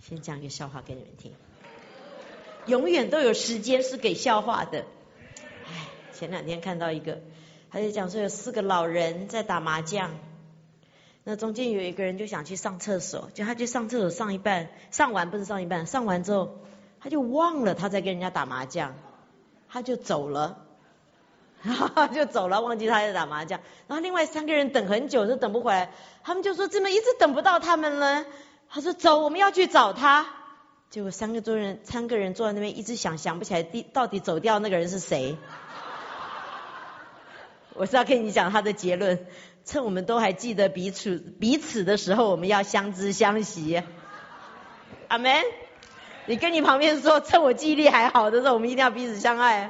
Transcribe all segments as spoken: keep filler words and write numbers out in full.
先讲一个笑话给你们听。永远都有时间是给笑话的。哎，前两天看到一个，他就讲说有四个老人在打麻将，那中间有一个人就想去上厕所，就他去上厕所上一半，上完不是上一半，上完之后他就忘了他在跟人家打麻将，他就走了，就走了，忘记他在打麻将。然后另外三个人等很久都等不回来，他们就说怎么一直等不到他们呢？他说走，我们要去找他。结果三个多人，三个人坐在那边一直想，想不起来到底走掉那个人是谁。我是要跟你讲他的结论，趁我们都还记得彼此彼此的时候，我们要相知相惜。阿们。你跟你旁边说，趁我记忆力还好的时候，我们一定要彼此相爱。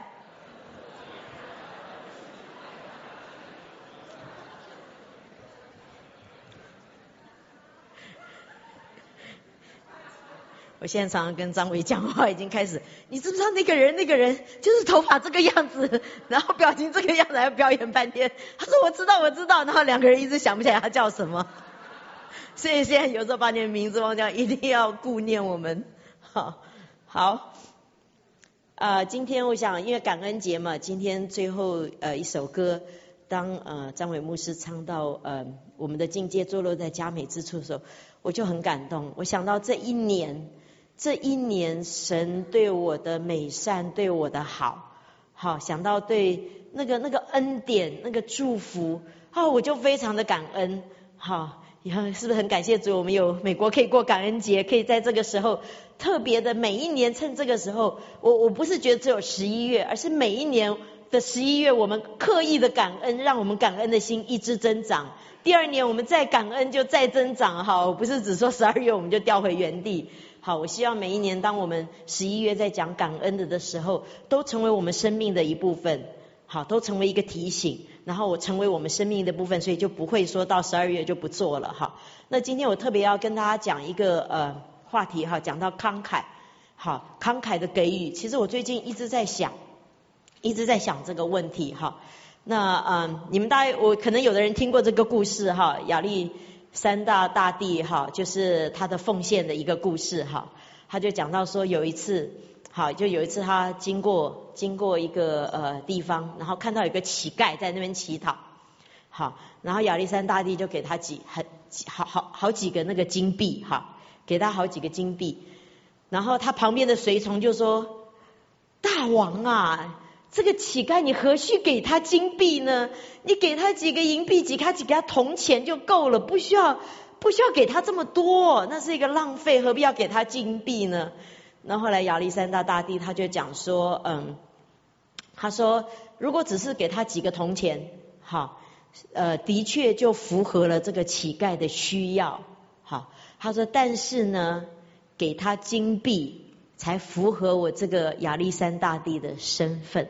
我现在常常跟张伟讲话，已经开始，你知不知道那个人那个人就是头发这个样子，然后表情这个样子，还要表演半天。他说我知道我知道，然后两个人一直想不起来他叫什么。所以现在有时候把你的名字忘掉，一定要顾念我们。好，好，呃，今天我想因为感恩节嘛，今天最后呃一首歌，当呃张伟牧师唱到呃我们的境界坐落在佳美之处的时候，我就很感动。我想到这一年。这一年神对我的美善，对我的好，好想到对那个那个恩典，那个祝福，好我就非常的感恩。好，以后是不是很感谢主，我们有美国可以过感恩节，可以在这个时候特别的每一年趁这个时候，我我不是觉得只有十一月，而是每一年的十一月我们刻意的感恩，让我们感恩的心一直增长。第二年我们再感恩就再增长。好，不是只说十二月我们就掉回原地。好，我希望每一年当我们十一月在讲感恩的的时候，都成为我们生命的一部分。好，都成为一个提醒，然后我成为我们生命的部分，所以就不会说到十二月就不做了。好，那今天我特别要跟大家讲一个呃话题哈，讲到慷慨。好，慷慨的给予，其实我最近一直在想，一直在想这个问题哈。那嗯，你们大概我可能有的人听过这个故事哈，亚历山大大帝哈，就是他的奉献的一个故事哈。他就讲到说有一次，好，就有一次他经过经过一个呃地方，然后看到有个乞丐在那边乞讨，好，然后亚历山大帝就给他几很好好好几个那个金币哈，给他好几个金币，然后他旁边的随从就说：“大王啊，这个乞丐你何须给他金币呢？你给他几个银币，几他几个铜钱就够了，不需要不需要给他这么多，那是一个浪费，何必要给他金币呢？”然后后来亚历山大大帝他就讲说，嗯，他说如果只是给他几个铜钱，好，呃，的确就符合了这个乞丐的需要，好，他说但是呢，给他金币才符合我这个亚历山大帝的身份。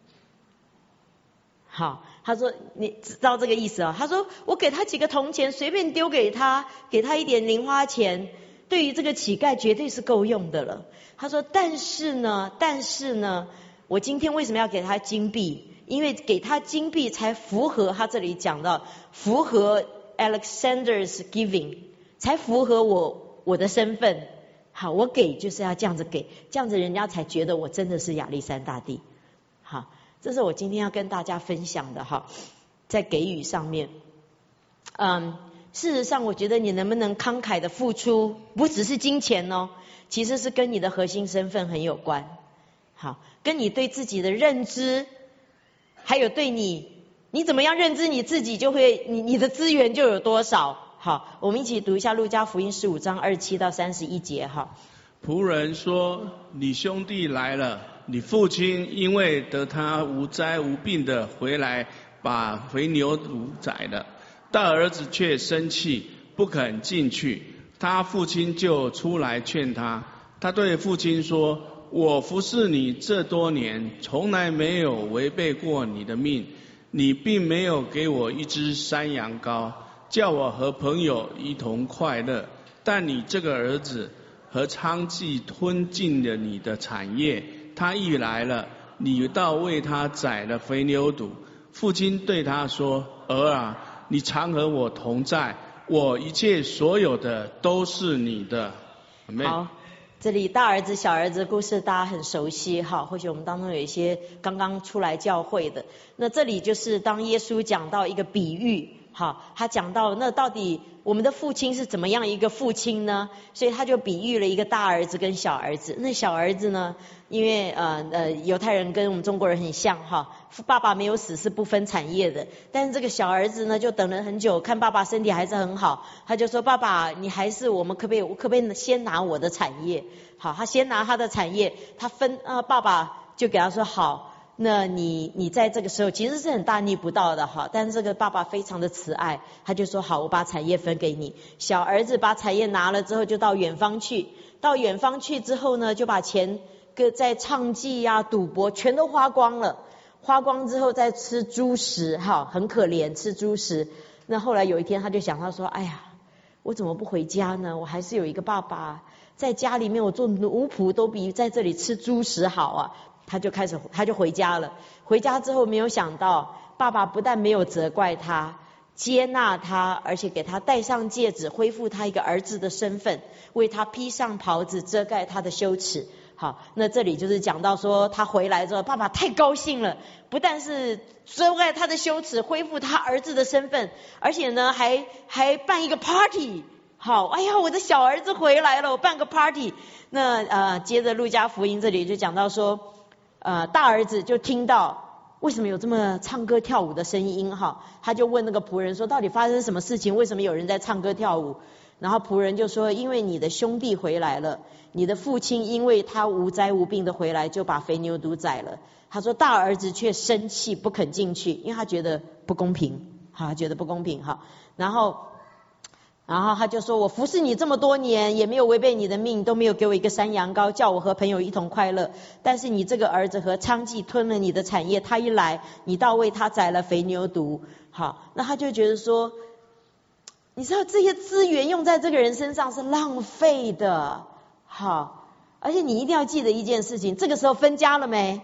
好，他说你知道这个意思啊？他说我给他几个铜钱，随便丢给他，给他一点零花钱，对于这个乞丐绝对是够用的了。他说但是呢，但是呢，我今天为什么要给他金币？因为给他金币才符合他这里讲到符合 Alexander's giving， 才符合我我的身份。好，我给就是要这样子给，这样子人家才觉得我真的是亚历山大帝。好，这是我今天要跟大家分享的哈，在给予上面。嗯，事实上我觉得你能不能慷慨的付出，不只是金钱哦，其实是跟你的核心身份很有关。好，跟你对自己的认知，还有对你你怎么样认知你自己，就会你你的资源就有多少。好，我们一起读一下路加福音十五章二十七到三十一节哈。 仆人说：“你兄弟来了，你父亲因为得他无灾无病的回来，把肥牛犊宰了。大儿子却生气，不肯进去。他父亲就出来劝他。他对父亲说：我服侍你这多年，从来没有违背过你的命。你并没有给我一只山羊羔，叫我和朋友一同快乐。但你这个儿子和娼妓吞尽了你的产业，他一来了，你倒为他宰了肥牛犊。父亲对他说：儿啊，你常和我同在，我一切所有的都是你的。 好，这里大儿子小儿子故事大家很熟悉哈，或许我们当中有一些刚刚出来教会的。那这里就是当耶稣讲到一个比喻，好，他讲到那到底我们的父亲是怎么样一个父亲呢？所以他就比喻了一个大儿子跟小儿子。那小儿子呢，因为呃呃犹太人跟我们中国人很像哈，爸爸没有死是不分产业的，但是这个小儿子呢就等了很久，看爸爸身体还是很好，他就说爸爸你还是我们可不可以可不可以先拿我的产业？好，他先拿他的产业，他分呃爸爸就给他说好。那你你在这个时候其实是很大逆不道的哈，但是这个爸爸非常的慈爱，他就说好，我把产业分给你。小儿子把产业拿了之后就到远方去，到远方去之后呢，就把钱搁在唱妓呀、赌博全都花光了，花光之后再吃猪食，哈，很可怜，吃猪食。那后来有一天他就想到说，哎呀，我怎么不回家呢？我还是有一个爸爸，在家里面我做奴仆都比在这里吃猪食好啊。他就开始，他就回家了。回家之后，没有想到，爸爸不但没有责怪他，接纳他，而且给他戴上戒指，恢复他一个儿子的身份，为他披上袍子，遮盖他的羞耻。好，那这里就是讲到说，他回来之后，爸爸太高兴了，不但是遮盖他的羞耻，恢复他儿子的身份，而且呢，还还办一个 party。好，哎呀，我的小儿子回来了，我办个 party。那呃，接着路加福音这里就讲到说。呃，大儿子就听到为什么有这么唱歌跳舞的声音哈，他就问那个仆人说，到底发生什么事情？为什么有人在唱歌跳舞？然后仆人就说，因为你的兄弟回来了，你的父亲因为他无灾无病的回来，就把肥牛犊宰了。他说大儿子却生气不肯进去，因为他觉得不公平，哈，觉得不公平哈。然后。然后他就说，我服侍你这么多年，也没有违背你的命，都没有给我一个山羊羔，叫我和朋友一同快乐。但是你这个儿子和娼妓吞了你的产业，他一来，你倒为他宰了肥牛犊。好，那他就觉得说，你知道这些资源用在这个人身上是浪费的。好，而且你一定要记得一件事情，这个时候分家了没？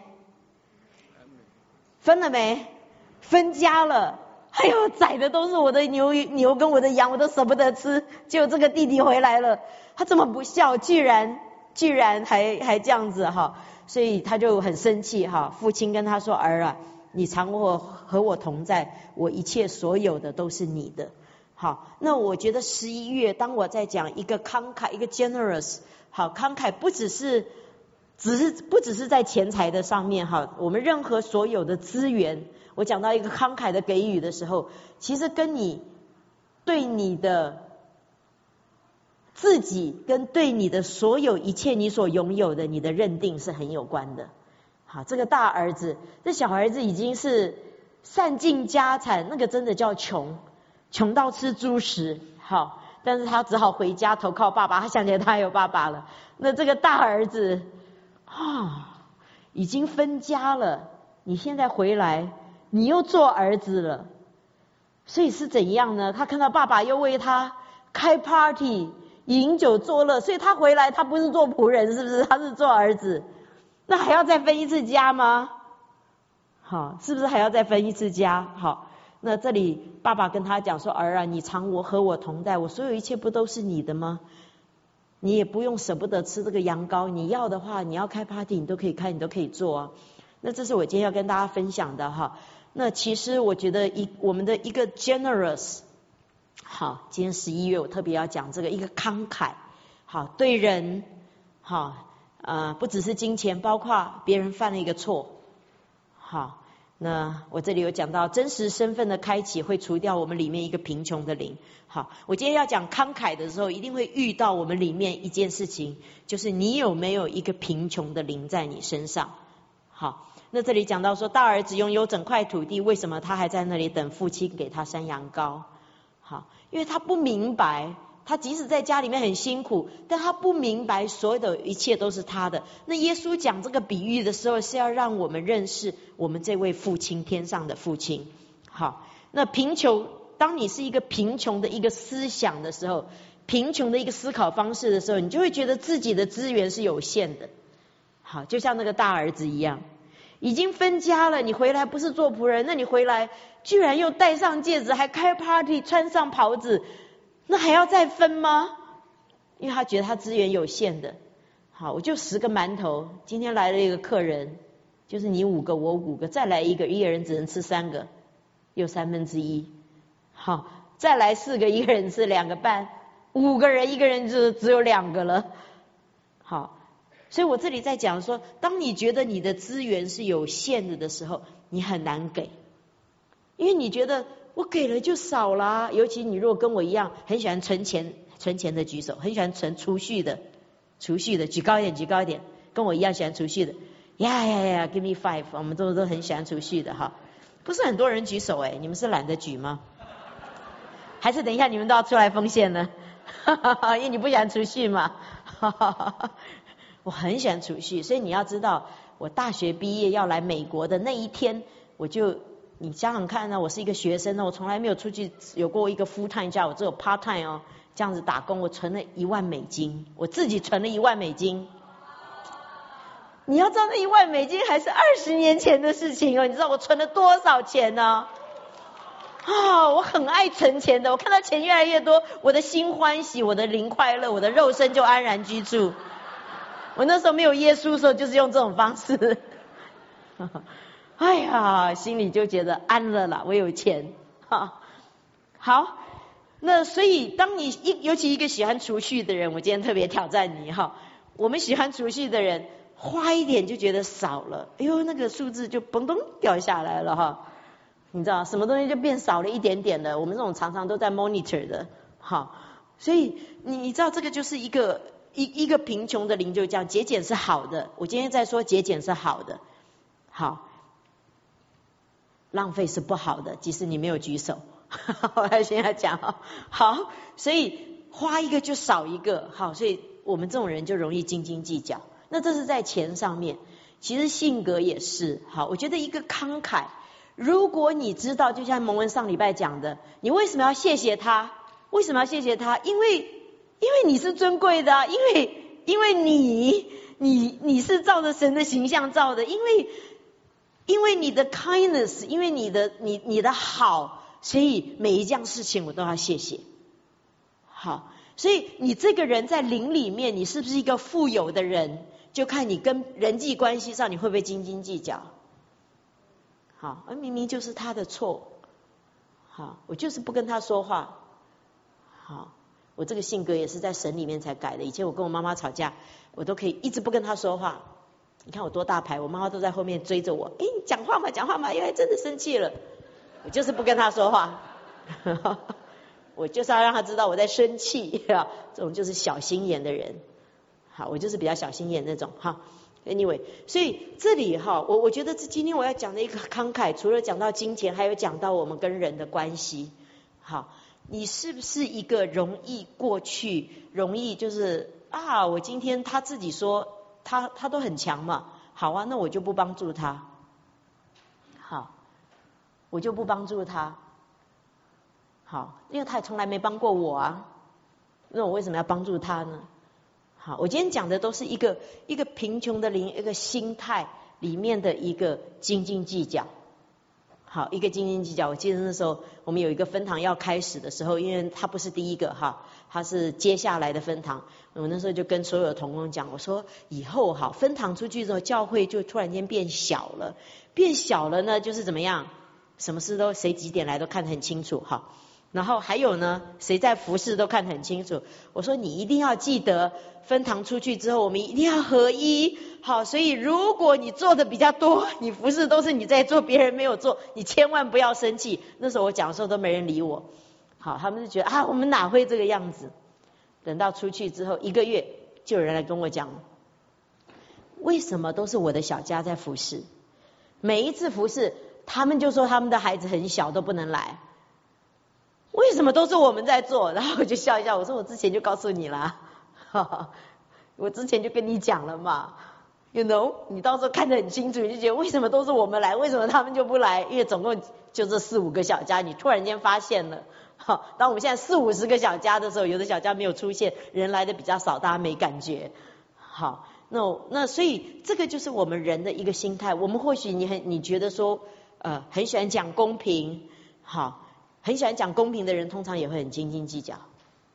分了没？分家了。哎呦，宰的都是我的牛牛跟我的羊，我都舍不得吃。结果这个弟弟回来了，他这么不孝，居然居然还还这样子哈，所以他就很生气哈。父亲跟他说：“儿啊，你常我和我同在，我一切所有的都是你的。”好，那我觉得十一月，当我在讲一个慷慨，一个 generous， 好，慷慨不只是只是不只是在钱财的上面哈，我们任何所有的资源。我讲到一个慷慨的给予的时候，其实跟你对你的自己跟对你的所有一切你所拥有的你的认定是很有关的。好，这个大儿子，这小儿子已经是散尽家产，那个真的叫穷，穷到吃猪食。好，但是他只好回家投靠爸爸，他想起来他有爸爸了。那这个大儿子啊，已经分家了，你现在回来。你又做儿子了，所以是怎样呢？他看到爸爸又为他开 party 饮酒作乐，所以他回来他不是做仆人，是不是？他是做儿子，那还要再分一次家吗？好，是不是还要再分一次家？好，那这里爸爸跟他讲说：“儿啊，你常我和我同在，我所有一切不都是你的吗？你也不用舍不得吃这个羊羔，你要的话，你要开 party 你都可以开，你都可以做啊。”那这是我今天要跟大家分享的哈。那其实我觉得一我们的一个 generous， 好，今天十一月我特别要讲这个一个慷慨，好，对人，好，呃，不只是金钱，包括别人犯了一个错，好，那我这里有讲到真实身份的开启会除掉我们里面一个贫穷的灵。好，我今天要讲慷慨的时候，一定会遇到我们里面一件事情，就是你有没有一个贫穷的灵在你身上。好。那这里讲到说，大儿子拥有整块土地，为什么他还在那里等父亲给他山羊羔？好，因为他不明白，他即使在家里面很辛苦，但他不明白所有的一切都是他的。那耶稣讲这个比喻的时候，是要让我们认识我们这位父亲，天上的父亲。好，那贫穷，当你是一个贫穷的一个思想的时候，贫穷的一个思考方式的时候，你就会觉得自己的资源是有限的。好，就像那个大儿子一样。已经分家了，你回来不是做仆人，那你回来居然又戴上戒指，还开 party， 穿上袍子，那还要再分吗？ 因为他觉得他资源有限的。好，我就十个馒头，今天来了一个客人，就是你五个我五个，再来一个，一个人只能吃三个，又三分之一。好，再来四个，一个人吃两个半，五个人一个人就只有两个了。好，所以我这里在讲说，当你觉得你的资源是有限的的时候，你很难给，因为你觉得我给了就少啦。尤其你如果跟我一样很喜欢存钱，存钱的举手，很喜欢存储蓄的，储蓄的举高一点，举高一点，跟我一样喜欢储蓄的，呀呀呀 ，give me five， 我们都都很喜欢储蓄的哈。不是很多人举手哎，你们是懒得举吗？还是等一下你们都要出来奉献呢？因为你不喜欢储蓄嘛。我很喜欢储蓄，所以你要知道，我大学毕业要来美国的那一天，我就你想想看呢，我是一个学生呢，我从来没有出去有过一个 full time job，我只有 part time 哦，这样子打工，我存了一万美金，我自己存了一万美金。你要知道那一万美金还是二十年前的事情哦，你知道我存了多少钱呢？啊，我很爱存钱的，我看到钱越来越多，我的心欢喜，我的灵快乐，我的肉身就安然居住。我那时候没有耶稣的时候，就是用这种方式。哎呀，心里就觉得安了啦，我有钱。好，那所以当你一尤其一个喜欢储蓄的人，我今天特别挑战你哈。我们喜欢储蓄的人，花一点就觉得少了，哎呦，那个数字就嘣咚掉下来了哈。你知道什么东西就变少了一点点的，我们这种常常都在 monitor 的，好，所以你你知道这个就是一个一一个贫穷的灵就这样，节俭是好的，我今天在说节俭是好的，好，浪费是不好的，即使你没有举手。我来现在讲，好，所以花一个就少一个，好，所以我们这种人就容易斤斤计较。那这是在钱上面，其实性格也是，好，我觉得一个慷慨。如果你知道，就像蒙文上礼拜讲的，你为什么要谢谢他？为什么要谢谢他？因为，因为你是尊贵的啊，因为，因为你，你，你是照着神的形象造的，因为，因为你的 kindness， 因为你的，你，你的好，所以每一件事情我都要谢谢。好，所以你这个人在灵里面，你是不是一个富有的人？就看你跟人际关系上，你会不会斤斤计较？好，而明明就是他的错，好，我就是不跟他说话。好，我这个性格也是在神里面才改的。以前我跟我妈妈吵架，我都可以一直不跟他说话。你看我多大牌，我妈妈都在后面追着我，哎，你讲话嘛，讲话嘛，因为真的生气了，我就是不跟他说话。我就是要让他知道我在生气，这种就是小心眼的人。好，我就是比较小心眼那种哈。Anyway， 所以这里哈，我我觉得这今天我要讲的一个慷慨，除了讲到金钱，还有讲到我们跟人的关系。好，你是不是一个容易过去，容易就是啊，我今天他自己说他他都很强嘛，好啊，那我就不帮助他，好，我就不帮助他，好，因为他也从来没帮过我啊，那我为什么要帮助他呢？好，我今天讲的都是一个一个贫穷的灵，一个心态里面的一个斤斤计较。好，一个斤斤计较。我记得那时候我们有一个分堂要开始的时候，因为他不是第一个哈，他是接下来的分堂。我那时候就跟所有的同工讲，我说以后好分堂出去之后，教会就突然间变小了，变小了呢，就是怎么样，什么事都谁几点来都看得很清楚哈。然后还有呢，谁在服侍都看得很清楚。我说你一定要记得，分堂出去之后，我们一定要合一。好，所以如果你做的比较多，你服侍都是你在做，别人没有做，你千万不要生气。那时候我讲的时候都没人理我。好，他们就觉得啊，我们哪会这个样子？等到出去之后一个月，就有人来跟我讲，为什么都是我的小家在服侍？每一次服侍，他们就说他们的孩子很小，都不能来。为什么都是我们在做？然后我就笑一笑，我说我之前就告诉你了，我之前就跟你讲了嘛 ，you know， 你到时候看得很清楚，你就觉得为什么都是我们来，为什么他们就不来？因为总共就这四五个小家，你突然间发现了，好，当我们现在四五十个小家的时候，有的小家没有出现，人来的比较少，大家没感觉。好，那那所以这个就是我们人的一个心态。我们或许你很你觉得说，呃，很喜欢讲公平，好。很喜欢讲公平的人，通常也会很斤斤计较。好，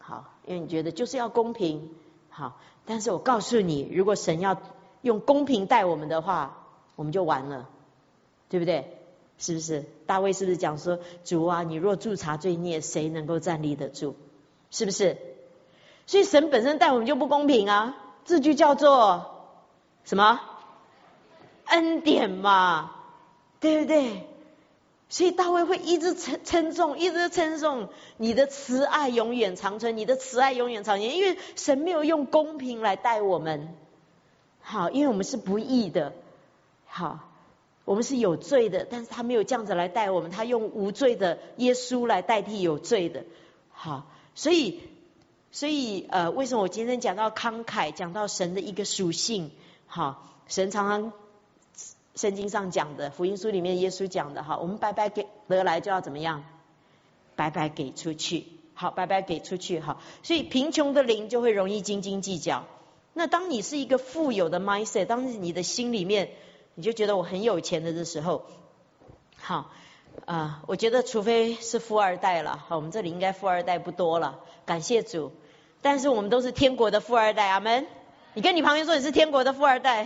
好，因为你觉得就是要公平，好，但是我告诉你，如果神要用公平待我们的话，我们就完了，对不对？是不是？大卫是不是讲说，主啊，你若助查罪孽，谁能够站立得住？是不是？所以神本身待我们就不公平啊，这句叫做什么？恩典嘛，对不对？所以大卫会一直称称颂，一直称颂你的慈爱永远长存，你的慈爱永远长存，因为神没有用公平来待我们，好，因为我们是不义的，好，我们是有罪的，但是他没有这样子来待我们，他用无罪的耶稣来代替有罪的，好，所以所以呃，为什么我今天讲到慷慨，讲到神的一个属性，好，神常常圣经上讲的，福音书里面耶稣讲的哈，我们白白给得来就要怎么样？白白给出去，好，白白给出去，好，所以贫穷的灵就会容易斤斤计较。那当你是一个富有的 mindset， 当你的心里面你就觉得我很有钱的的时候，好啊、呃，我觉得除非是富二代了，好，我们这里应该富二代不多了，感谢主，但是我们都是天国的富二代，阿们。你跟你旁边说你是天国的富二代。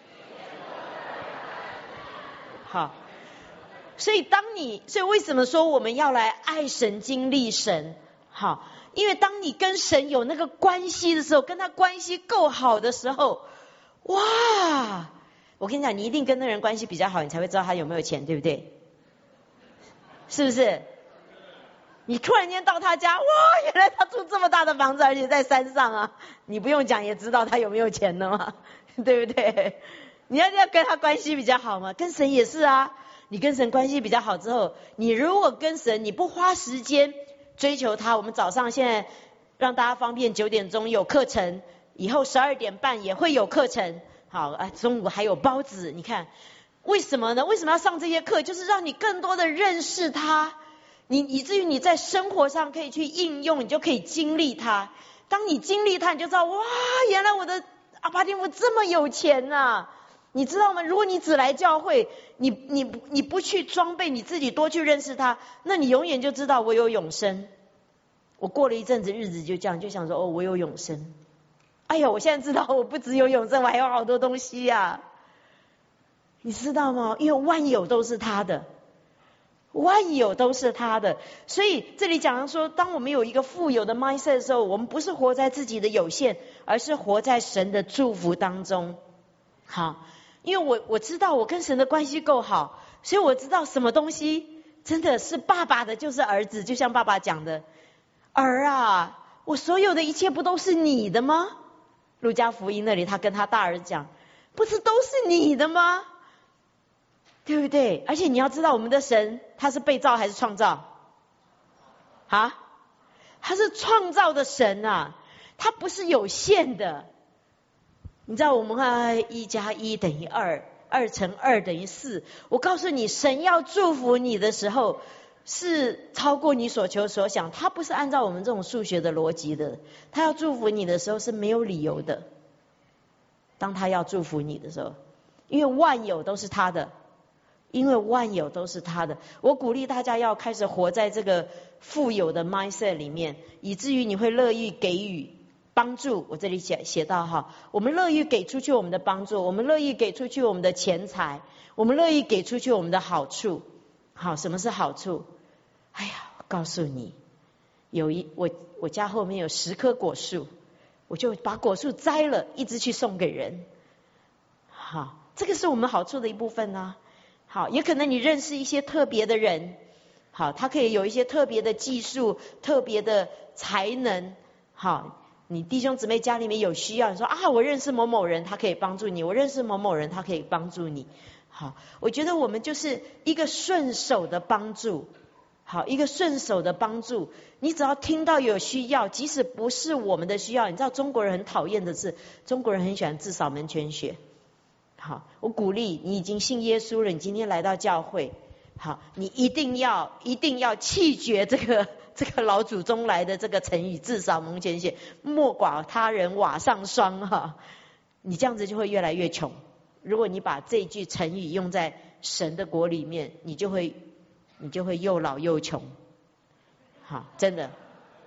好，所以当你，所以为什么说我们要来爱神经历神？好，因为当你跟神有那个关系的时候，跟他关系够好的时候，哇！我跟你讲，你一定跟那人关系比较好，你才会知道他有没有钱，对不对？是不是？你突然间到他家，哇，原来他住这么大的房子，而且在山上啊！你不用讲也知道他有没有钱的嘛，对不对？你要要跟他关系比较好嘛，跟神也是啊。你跟神关系比较好之后，你如果跟神你不花时间追求他，我们早上现在让大家方便九点钟有课程，以后十二点半也会有课程，好啊，中午还有包子。你看为什么呢？为什么要上这些课？就是让你更多的认识他，你以至于你在生活上可以去应用，你就可以经历他。当你经历他，你就知道哇，原来我的阿爸天父这么有钱啊！你知道吗？如果你只来教会，你你你不去装备你自己，多去认识他，那你永远就知道我有永生。我过了一阵子日子就这样，就想说哦，我有永生。哎呀，我现在知道我不只有永生，我还有好多东西呀、啊。你知道吗？因为万有都是他的，万有都是他的。所以这里讲说，当我们有一个富有的 mindset 的时候，我们不是活在自己的有限，而是活在神的祝福当中。好。因为我我知道我跟神的关系够好，所以我知道什么东西真的是爸爸的就是儿子，就像爸爸讲的，儿啊，我所有的一切不都是你的吗？路加福音那里他跟他大儿子讲，不是都是你的吗？对不对？而且你要知道我们的神他是被造还是创造啊？他是创造的神啊，他不是有限的。你知道我们看一加一等于二，二乘二等于四。我告诉你，神要祝福你的时候，是超过你所求所想。他不是按照我们这种数学的逻辑的，他要祝福你的时候是没有理由的。当他要祝福你的时候，因为万有都是他的，因为万有都是他的。我鼓励大家要开始活在这个富有的 mindset 里面，以至于你会乐意给予。帮助，我这里写写到哈，我们乐意给出去我们的帮助，我们乐意给出去我们的钱财，我们乐意给出去我们的好处。好，什么是好处？哎呀，我告诉你，有一我我家后面有十棵果树，我就把果树摘了，一直去送给人。好，这个是我们好处的一部分呢、啊。好，也可能你认识一些特别的人，好，他可以有一些特别的技术、特别的才能，好。你弟兄姊妹家里面有需要，你说啊，我认识某某人，他可以帮助你；我认识某某人，他可以帮助你。好，我觉得我们就是一个顺手的帮助，好，一个顺手的帮助。你只要听到有需要，即使不是我们的需要，你知道中国人很讨厌的是，中国人很喜欢自扫门前雪。好，我鼓励你已经信耶稣了，你今天来到教会，好，你一定要一定要弃绝这个。这个老祖宗来的这个成语，自扫门前雪，莫寡他人瓦上霜哈、啊。你这样子就会越来越穷。如果你把这句成语用在神的国里面，你就会你就会又老又穷。好，真的，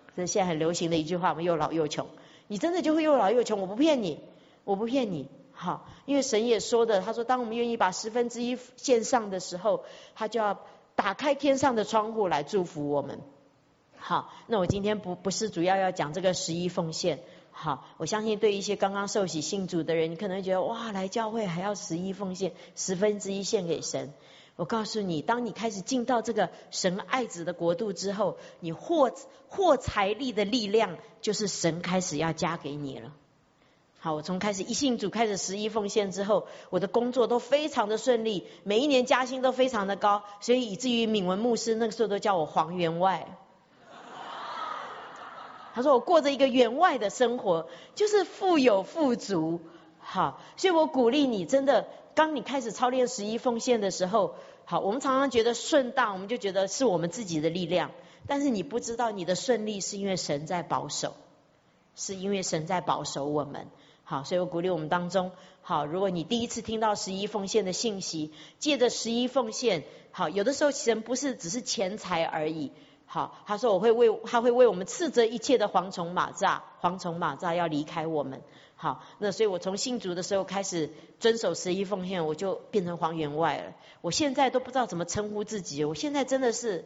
这是现在很流行的一句话，我们又老又穷，你真的就会又老又穷，我不骗你，我不骗你。好，因为神也说的，他说当我们愿意把十分之一献上的时候，他就要打开天上的窗户来祝福我们。好，那我今天不不是主要要讲这个十一奉献。好，我相信对一些刚刚受洗信主的人，你可能觉得哇，来教会还要十一奉献，十分之一献给神。我告诉你，当你开始进到这个神爱子的国度之后，你获获财力的力量就是神开始要加给你了。好，我从开始一信主开始十一奉献之后，我的工作都非常的顺利，每一年加薪都非常的高，所以以至于敏文牧师那个时候都叫我黄员外。他说我过着一个员外的生活，就是富有富足。好，所以我鼓励你，真的当你开始操练十一奉献的时候，好，我们常常觉得顺当，我们就觉得是我们自己的力量，但是你不知道你的顺利是因为神在保守，是因为神在保守我们。好，所以我鼓励我们当中，好，如果你第一次听到十一奉献的信息，借着十一奉献，好，有的时候神不是只是钱财而已。好，他说我会为他会为我们斥责一切的蝗虫蚂蚱，蝗虫蚂蚱要离开我们。好，那所以我从信主的时候开始遵守十一奉献，我就变成黄员外了。我现在都不知道怎么称呼自己，我现在真的是，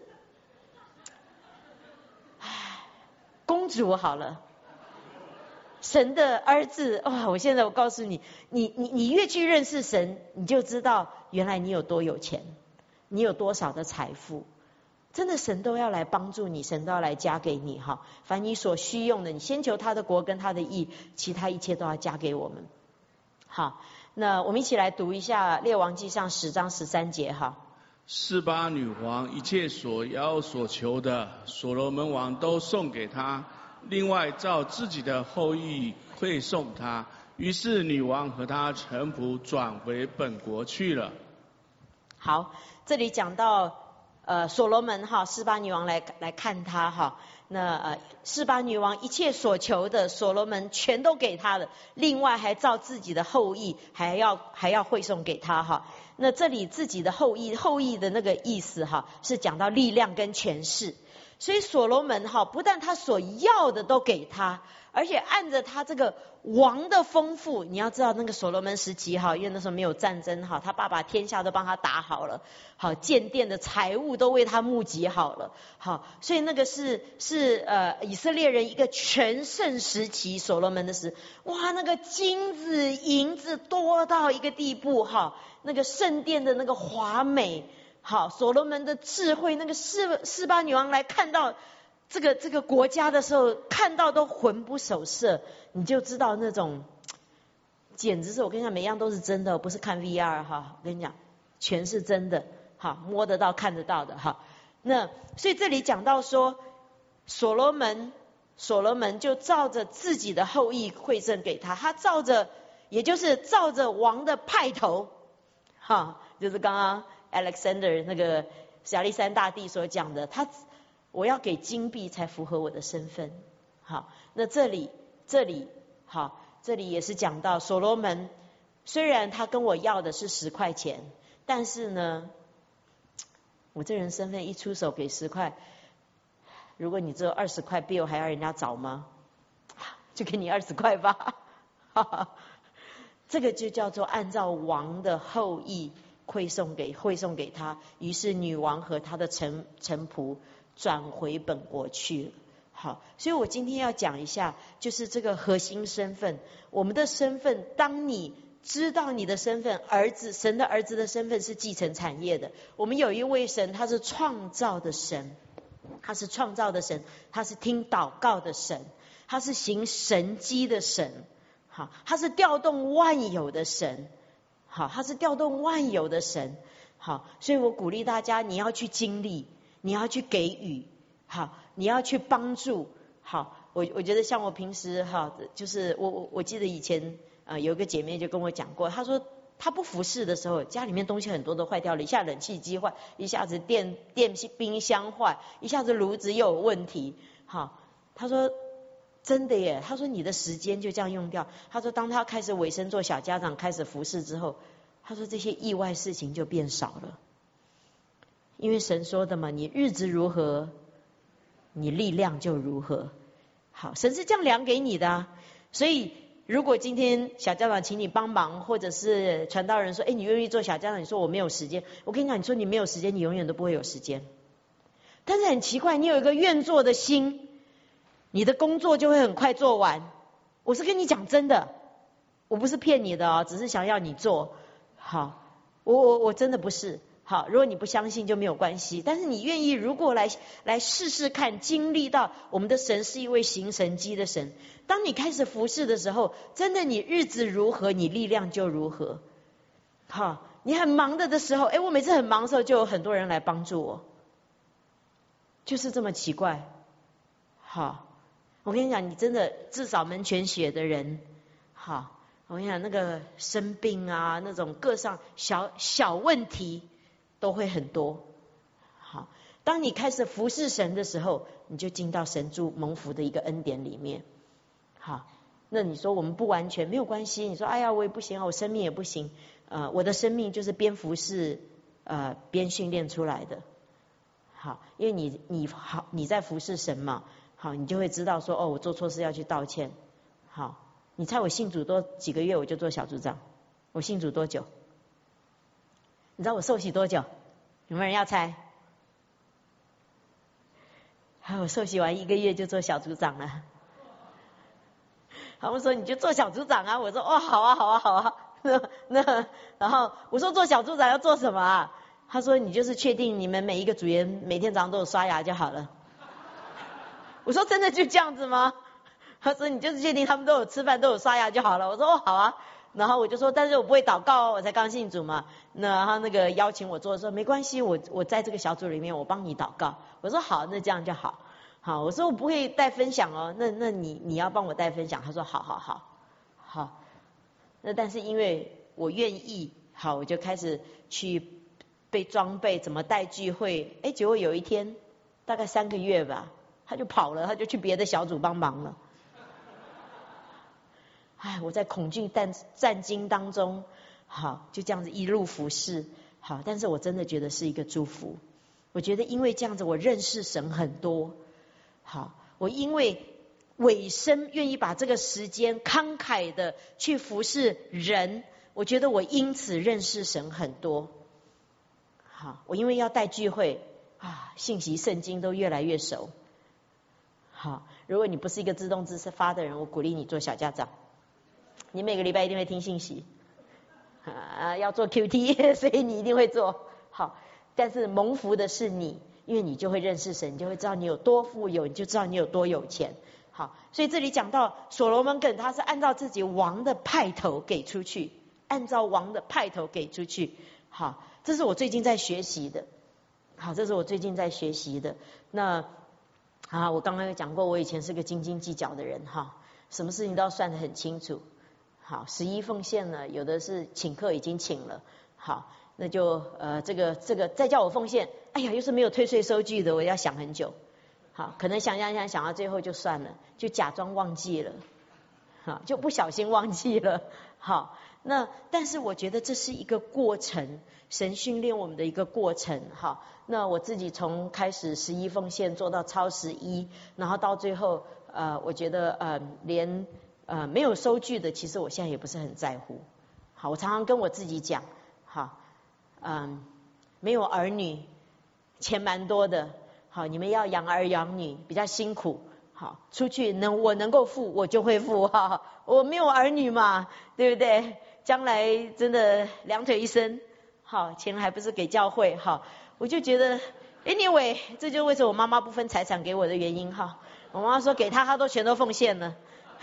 唉，公主好了，神的儿子哇！我现在我告诉你，你你你越去认识神，你就知道原来你有多有钱，你有多少的财富。真的神都要来帮助你，神都要来加给你哈。凡你所需用的，你先求他的国跟他的义，其他一切都要加给我们。好，那我们一起来读一下列王纪上十章十三节哈。 示巴女王一切所要所求的，所罗门王都送给他，另外照自己的后裔馈送他。于是女王和他臣仆转回本国去了。 好，这里讲到呃，所罗门哈，示巴女王来来看他哈，那呃，示巴女王一切所求的，所罗门全都给他了，另外还照自己的后裔，还要还要汇送给他哈。那这里自己的后裔，后裔的那个意思哈，是讲到力量跟权势。所以所罗门哈，不但他所要的都给他，而且按着他这个王的丰富，你要知道那个所罗门时期哈，因为那时候没有战争哈，他爸爸天下都帮他打好了，好建殿的财物都为他募集好了，好，所以那个是是呃以色列人一个全盛时期，所罗门的时，哇，那个金子银子多到一个地步哈，那个圣殿的那个华美。好，所罗门的智慧，那个示示巴女王来看到这个这个国家的时候，看到都魂不守舍，你就知道那种，简直是我跟你讲，每样都是真的，不是看 V R 哈，我跟你讲，全是真的，好，摸得到看得到的哈。那所以这里讲到说，所罗门所罗门就照着自己的后裔馈赠给他，他照着，也就是照着王的派头，哈，就是刚刚Alexander 那个亚历山大帝所讲的，他我要给金币才符合我的身份。好，那这里这里好，这里也是讲到所罗门，虽然他跟我要的是十块钱，但是呢，我这人身份一出手给十块，如果你只有二十块 bill 还要人家找吗？就给你二十块吧。这个就叫做按照王的后裔馈送给汇送给他，于是女王和他的臣臣仆转回本国去了。好，所以我今天要讲一下，就是这个核心身份，我们的身份，当你知道你的身份，儿子，神的儿子的身份是继承产业的。我们有一位神，他是创造的神，他是创造的神，他是听祷告的神，他是行神迹的神，好，他是调动万有的神。好，他是调动万有的神。好，所以我鼓励大家，你要去经历，你要去给予，好，你要去帮助。好，我我觉得像我平时哈，就是我我我记得以前呃有一个姐妹就跟我讲过，她说她不服侍的时候，家里面东西很多都坏掉了，一下冷气机坏，一下子电电冰箱坏，一下子炉子又有问题。好，她说真的耶，他说你的时间就这样用掉。他说当他开始委身做小家长，开始服侍之后，他说这些意外事情就变少了。因为神说的嘛，你日子如何， 你力量就如何。好，神是这样量给你的啊。所以如果今天小家长请你帮忙，或者是传道人说，哎，你愿意做小家长，你说我没有时间，我跟你讲，你说你没有时间，你永远都不会有时间。但是很奇怪，你有一个愿做的心，你的工作就会很快做完。我是跟你讲真的，我不是骗你的哦，只是想要你做好。我我我真的不是。好，如果你不相信就没有关系，但是你愿意如果来来试试看，经历到我们的神是一位行神迹的神，当你开始服侍的时候，真的你日子如何，你力量就如何。好，你很忙的的时候，哎，我每次很忙的时候就有很多人来帮助我，就是这么奇怪。好，我跟你讲，你真的至少门全血的人，好，我跟你讲那个生病啊，那种各上小小问题都会很多。好，当你开始服侍神的时候，你就进到神助蒙福的一个恩典里面。好，那你说我们不完全没有关系，你说哎呀我也不行，我生命也不行，呃，我的生命就是边服侍呃边训练出来的。好，因为你你好你在服侍神嘛，好，你就会知道说哦，我做错事要去道歉。好，你猜我信主多几个月我就做小组长？我信主多久？你知道我受洗多久？有没有人要猜？我受洗完一个月就做小组长了。他们说你就做小组长啊，我说哦好啊好啊好啊。那那然后我说做小组长要做什么啊？他说你就是确定你们每一个组员每天早上都有刷牙就好了。我说真的就这样子吗？他说你就是确定他们都有吃饭都有刷牙就好了。我说哦好啊。然后我就说但是我不会祷告哦，我才刚信主嘛。那他那个邀请我做的时候没关系，我我在这个小组里面我帮你祷告。我说好，那这样就好。好，我说我不会带分享哦，那那你你要帮我带分享。他说好好好好。那但是因为我愿意，好，我就开始去被装备怎么带聚会。哎，结果有一天大概三个月吧，他就跑了，他就去别的小组帮忙了。哎，我在恐惧战战惊当中，好，就这样子一路服侍，好，但是我真的觉得是一个祝福。我觉得因为这样子，我认识神很多。好，我因为委身愿意把这个时间慷慨的去服侍人，我觉得我因此认识神很多。好，我因为要带聚会啊，信息圣经都越来越熟。好，如果你不是一个自动自发的人，我鼓励你做小家长。你每个礼拜一定会听信息，啊，要做 Q T， 所以你一定会做好。但是蒙福的是你，因为你就会认识神，你就会知道你有多富有，你就知道你有多有钱。好，所以这里讲到所罗门梗，他是按照自己王的派头给出去，按照王的派头给出去。好，这是我最近在学习的。好，这是我最近在学习的。那啊，我刚刚有讲过，我以前是个斤斤计较的人哈，什么事情都要算得很清楚。好，十一奉献呢，有的是请客已经请了，好，那就呃这个这个再叫我奉献，哎呀，又是没有退税收据的，我要想很久。好，可能想想想想到最后就算了，就假装忘记了，好，就不小心忘记了。好，那但是我觉得这是一个过程，神训练我们的一个过程。好，那我自己从开始十一奉献做到超十一，然后到最后呃，我觉得呃连。呃，没有收据的，其实我现在也不是很在乎。好，我常常跟我自己讲，好，嗯，没有儿女，钱蛮多的，好，你们要养儿养女，比较辛苦，好，出去能我能够付，我就会付哈。我没有儿女嘛，对不对？将来真的两腿一伸，好，钱还不是给教会，好，我就觉得 ，anyway， 这就为什么我妈妈不分财产给我的原因哈。我妈妈说给她，她都全都奉献了。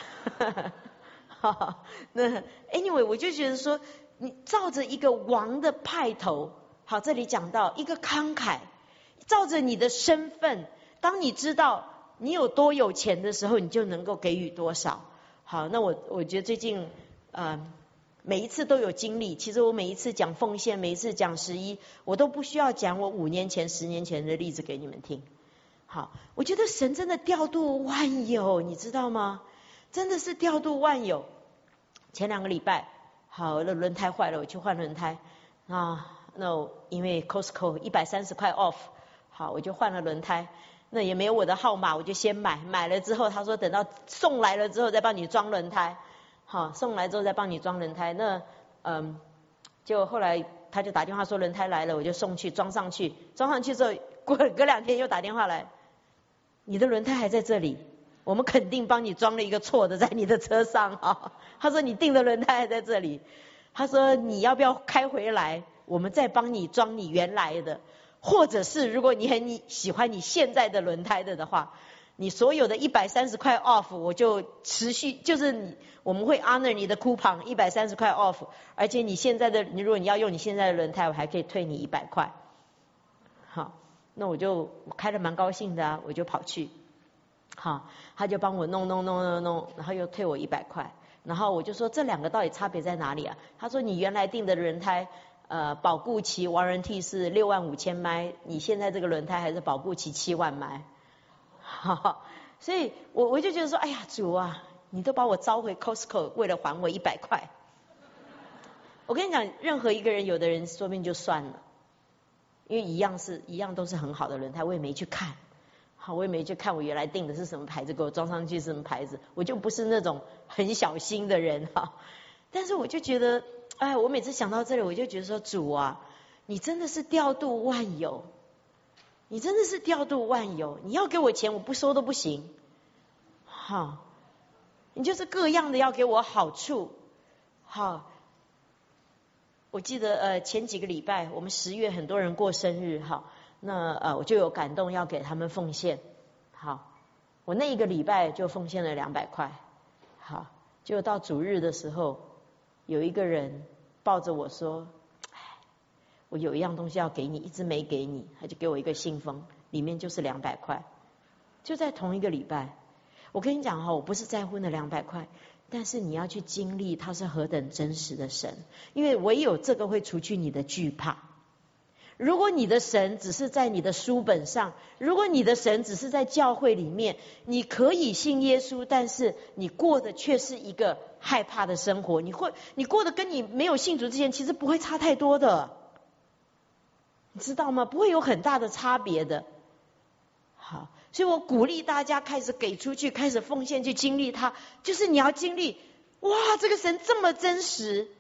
好，那 anyway 我就觉得说，你照着一个王的派头，好，这里讲到一个慷慨，照着你的身份，当你知道你有多有钱的时候，你就能够给予多少。好，那我我觉得最近呃每一次都有经历，其实我每一次讲奉献，每一次讲十一，我都不需要讲我五年前、十年前的例子给你们听。好，我觉得神真的调度万有，你知道吗？真的是调度万有。前两个礼拜，好，那轮胎坏了，我去换轮胎啊。那因为 Costco 一百三十块 off， 好，我就换了轮胎。 那也没有我的号码，我就先买，买了之后他说等到送来了之后再帮你装轮胎，好，送来之后再帮你装轮胎。那嗯，就后来他就打电话说轮胎来了，我就送去装上去，装上去之后过隔两天又打电话来，你的轮胎还在这里，我们肯定帮你装了一个错的在你的车上哈。他说你订的轮胎还在这里，他说你要不要开回来，我们再帮你装你原来的。或者是如果你很喜欢你现在的轮胎的的话，你所有的一百三十块 off 我就持续，就是你我们会 honor 你的 coupon 一百三十块 off， 而且你现在的你如果你要用你现在的轮胎，我还可以退你一百块。好，那我就我开得蛮高兴的啊，我就跑去，好，他就帮我弄弄弄弄弄，然后又退我一百块，然后我就说这两个到底差别在哪里啊？他说你原来订的轮胎。呃，保固期 warranty 是六万五千迈，你现在这个轮胎还是保固期七万迈，所以我我就觉得说，哎呀主啊，你都把我召回 Costco 为了还我一百块。我跟你讲，任何一个人，有的人说不定就算了，因为一样是一样都是很好的轮胎，我也没去看，好，我也没去看我原来订的是什么牌子，给我装上去是什么牌子，我就不是那种很小心的人哈。但是我就觉得。哎，我每次想到这里，我就觉得说主啊，你真的是调度万有，你真的是调度万有，你要给我钱，我不收都不行，好，你就是各样的要给我好处，好。我记得呃前几个礼拜，我们十月很多人过生日，哈，那呃我就有感动要给他们奉献，好，我那一个礼拜就奉献了两百块，好，结果到主日的时候。有一个人抱着我说，哎，我有一样东西要给你，一直没给你，他就给我一个信封，里面就是两百块，就在同一个礼拜。我跟你讲哈，我不是在乎那两百块，但是你要去经历他是何等真实的神，因为唯有这个会除去你的惧怕。如果你的神只是在你的书本上，如果你的神只是在教会里面，你可以信耶稣，但是你过的却是一个害怕的生活，你会你过得跟你没有信主之前其实不会差太多的，你知道吗？不会有很大的差别的。好，所以我鼓励大家开始给出去，开始奉献去经历它，就是你要经历，哇，这个神这么真实。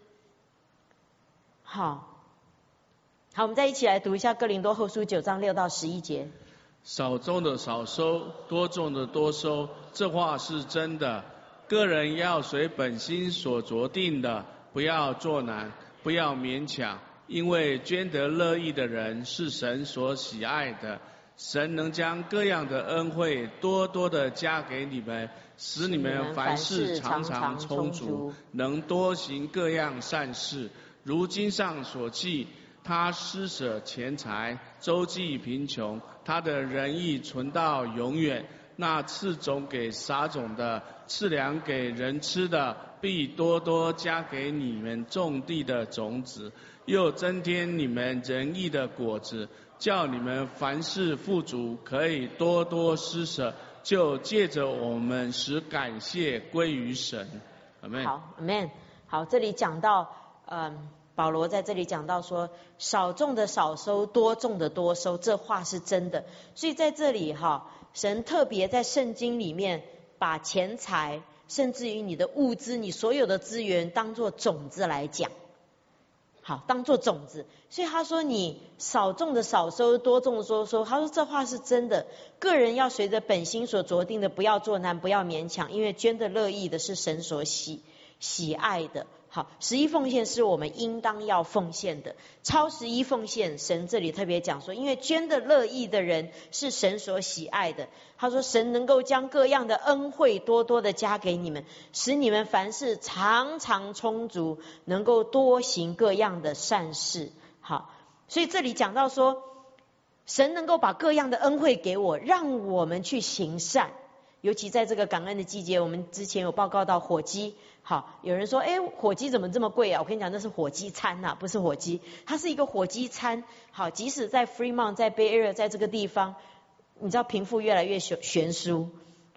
好。好，我们再一起来读一下哥林多后书九章六到十一节。 少种的少收，多种的多收，这话是真的。个人要随本心所酌定的，不要作难，不要勉强，因为捐得乐意的人是神所喜爱的。神能将各样的恩惠多多的加给你们，使你们凡事常常充足，能多行各样善事。如经上所记，他施舍钱财，周济贫穷，他的仁义存到永远。那赐种给撒种的，赐粮给人吃的，必多多加给你们种地的种子，又增添你们仁义的果子，叫你们凡事富足，可以多多施舍，就借着我们使感谢归于神。阿们。 好，阿们。好，这里讲到，嗯。保罗在这里讲到说，少种的少收，多种的多收，这话是真的。所以在这里哈，神特别在圣经里面把钱财，甚至于你的物资，你所有的资源当作种子来讲，好，当作种子。所以他说你少种的少收，多种的多收。他说这话是真的。个人要随着本心所酌定的，不要作难，不要勉强，因为捐的乐意的是神所喜喜爱的。好，十一奉献是我们应当要奉献的。超十一奉献，神这里特别讲说，因为捐的乐意的人是神所喜爱的。他说神能够将各样的恩惠多多的加给你们，使你们凡事常常充足，能够多行各样的善事。好，所以这里讲到说，神能够把各样的恩惠给我，让我们去行善。尤其在这个感恩的季节，我们之前有报告到火鸡。好，有人说，哎，火鸡怎么这么贵啊？我跟你讲，那是火鸡餐呐、啊，不是火鸡，它是一个火鸡餐。好，即使在 Fremont， 在 Bay Area， 在这个地方，你知道贫富越来越悬悬殊。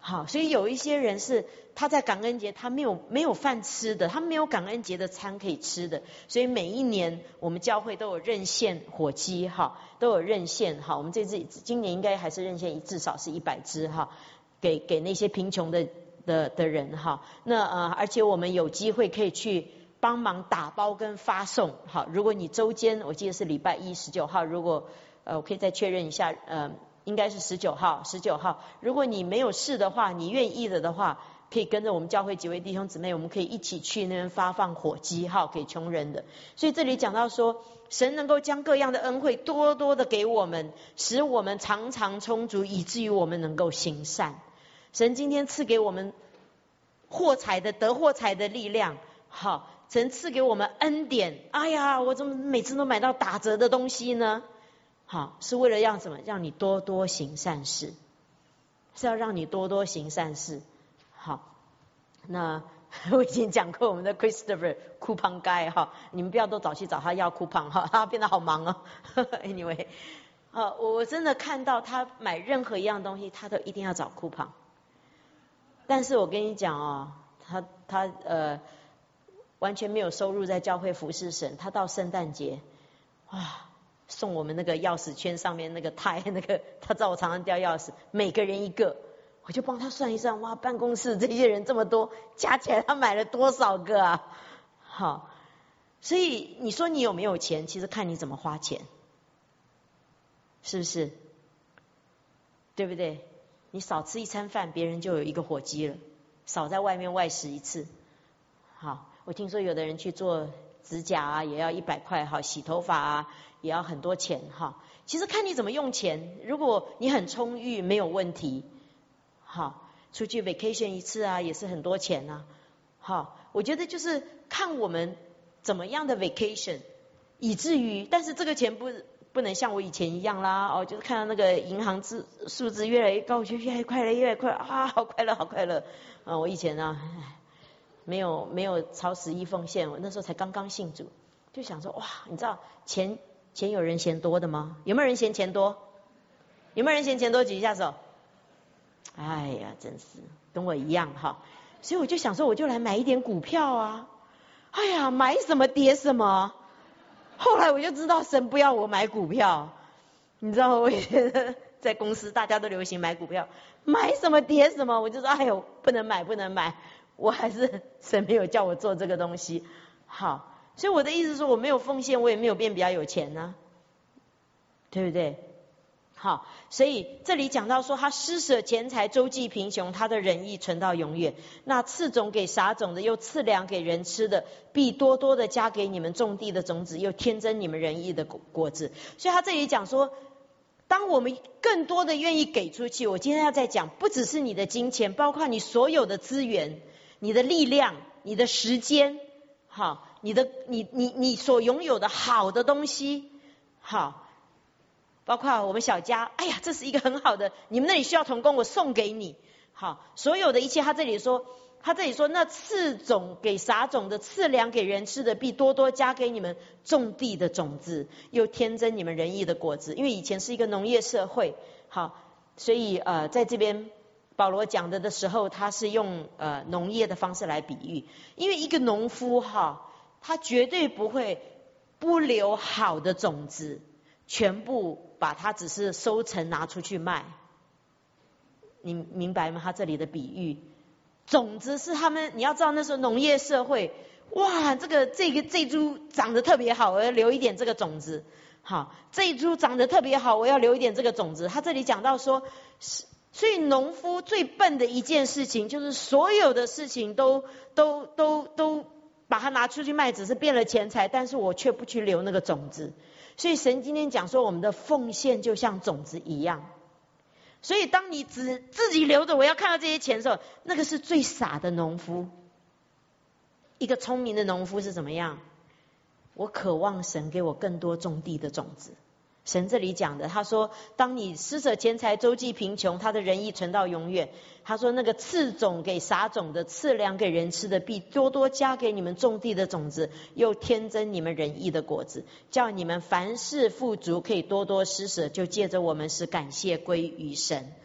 好，所以有一些人是他在感恩节他没有没有饭吃的，他没有感恩节的餐可以吃的，所以每一年我们教会都有认献火鸡哈，都有认献哈，我们这次今年应该还是认献至少是一百只哈，给给那些贫穷的的的人哈。那呃而且我们有机会可以去帮忙打包跟发送哈。如果你周间我记得是礼拜一十九号，如果呃我可以再确认一下呃。应该是十九号，十九号。如果你没有事的话，你愿意的的话，可以跟着我们教会几位弟兄姊妹，我们可以一起去那边发放火鸡哈，给穷人的。所以这里讲到说，神能够将各样的恩惠多多的给我们，使我们常常充足，以至于我们能够行善。神今天赐给我们获财的得获财的力量，好，神赐给我们恩典。哎呀，我怎么每次都买到打折的东西呢？好，是为了让什么？让你多多行善事，是要让你多多行善事。好，那我已经讲过我们的 Christopher coupon guy 哈，你们不要都早去找他要 coupon 哈，他变得好忙哦。Anyway， 呃，我真的看到他买任何一样东西，他都一定要找 coupon。但是我跟你讲哦，他他呃完全没有收入在教会服侍神，他到圣诞节，哇！送我们那个钥匙圈上面那个钛那个，他知道我常常掉钥匙，每个人一个，我就帮他算一算，哇，办公室这些人这么多，加起来他买了多少个啊？好，所以你说你有没有钱，其实看你怎么花钱，是不是？对不对？你少吃一餐饭，别人就有一个火鸡了，少在外面外食一次。好，我听说有的人去做指甲啊，也要一百块哈，洗头发啊。也要很多钱哈，其实看你怎么用钱。如果你很充裕，没有问题。好，出去 vacation 一次啊，也是很多钱啊。好，我觉得就是看我们怎么样的 vacation， 以至于，但是这个钱不不能像我以前一样啦。哦，就是看到那个银行字数字越来越高，我就越来越快乐，越来越快乐啊，好快乐，好快乐。啊，我以前啊，没有没有超十一奉献，我那时候才刚刚信主，就想说哇，你知道钱。钱有人嫌多的吗？有没有人嫌钱多？有没有人嫌钱多？举一下手。哎呀，真是跟我一样哈。所以我就想说，我就来买一点股票啊。哎呀，买什么跌什么。后来我就知道神不要我买股票。你知道我以前在公司大家都流行买股票，买什么跌什么，我就说哎呦不能买不能买。我还是神没有叫我做这个东西。好。所以我的意思是说，我没有奉献，我也没有变比较有钱呢、啊，对不对？好，所以这里讲到说，他施舍钱财，周济贫穷，他的仁义存到永远。那赐种给撒种的，又赐粮给人吃的，必多多的加给你们种地的种子，又添增你们仁义的果子。所以他这里讲说，当我们更多的愿意给出去，我今天要再讲，不只是你的金钱，包括你所有的资源、你的力量、你的时间，好。你的你你你所拥有的好的东西，好，包括我们小家，哎呀，这是一个很好的，你们那里需要同工，我送给你，好，所有的一切，他这里说，他这里说，那赐种给撒种的，赐粮给人吃的，必多多加给你们种地的种子，又添增你们仁义的果子。因为以前是一个农业社会，好，所以呃，在这边保罗讲的的时候，他是用呃农业的方式来比喻，因为一个农夫哈。他绝对不会不留好的种子，全部把它只是收成拿出去卖。你明白吗？他这里的比喻，种子是他们，你要知道那时候农业社会，哇，这个这个这株长得特别好，我要留一点这个种子。好，这一株长得特别好，我要留一点这个种子。他这里讲到说，所以农夫最笨的一件事情，就是所有的事情都都都都。把它拿出去卖，只是变了钱财，但是我却不去留那个种子。所以神今天讲说，我们的奉献就像种子一样。所以当你只自己留着，我要看到这些钱的时候，那个是最傻的农夫。一个聪明的农夫是怎么样？我渴望神给我更多种地的种子。神这里讲的，他说，当你施舍钱财，周济贫穷，他的仁义存到永远。他说，那个赐种给撒种的，赐粮给人吃的，必多多加给你们种地的种子，又添增你们仁义的果子，叫你们凡事富足，可以多多施舍，就借着我们使感谢归于神。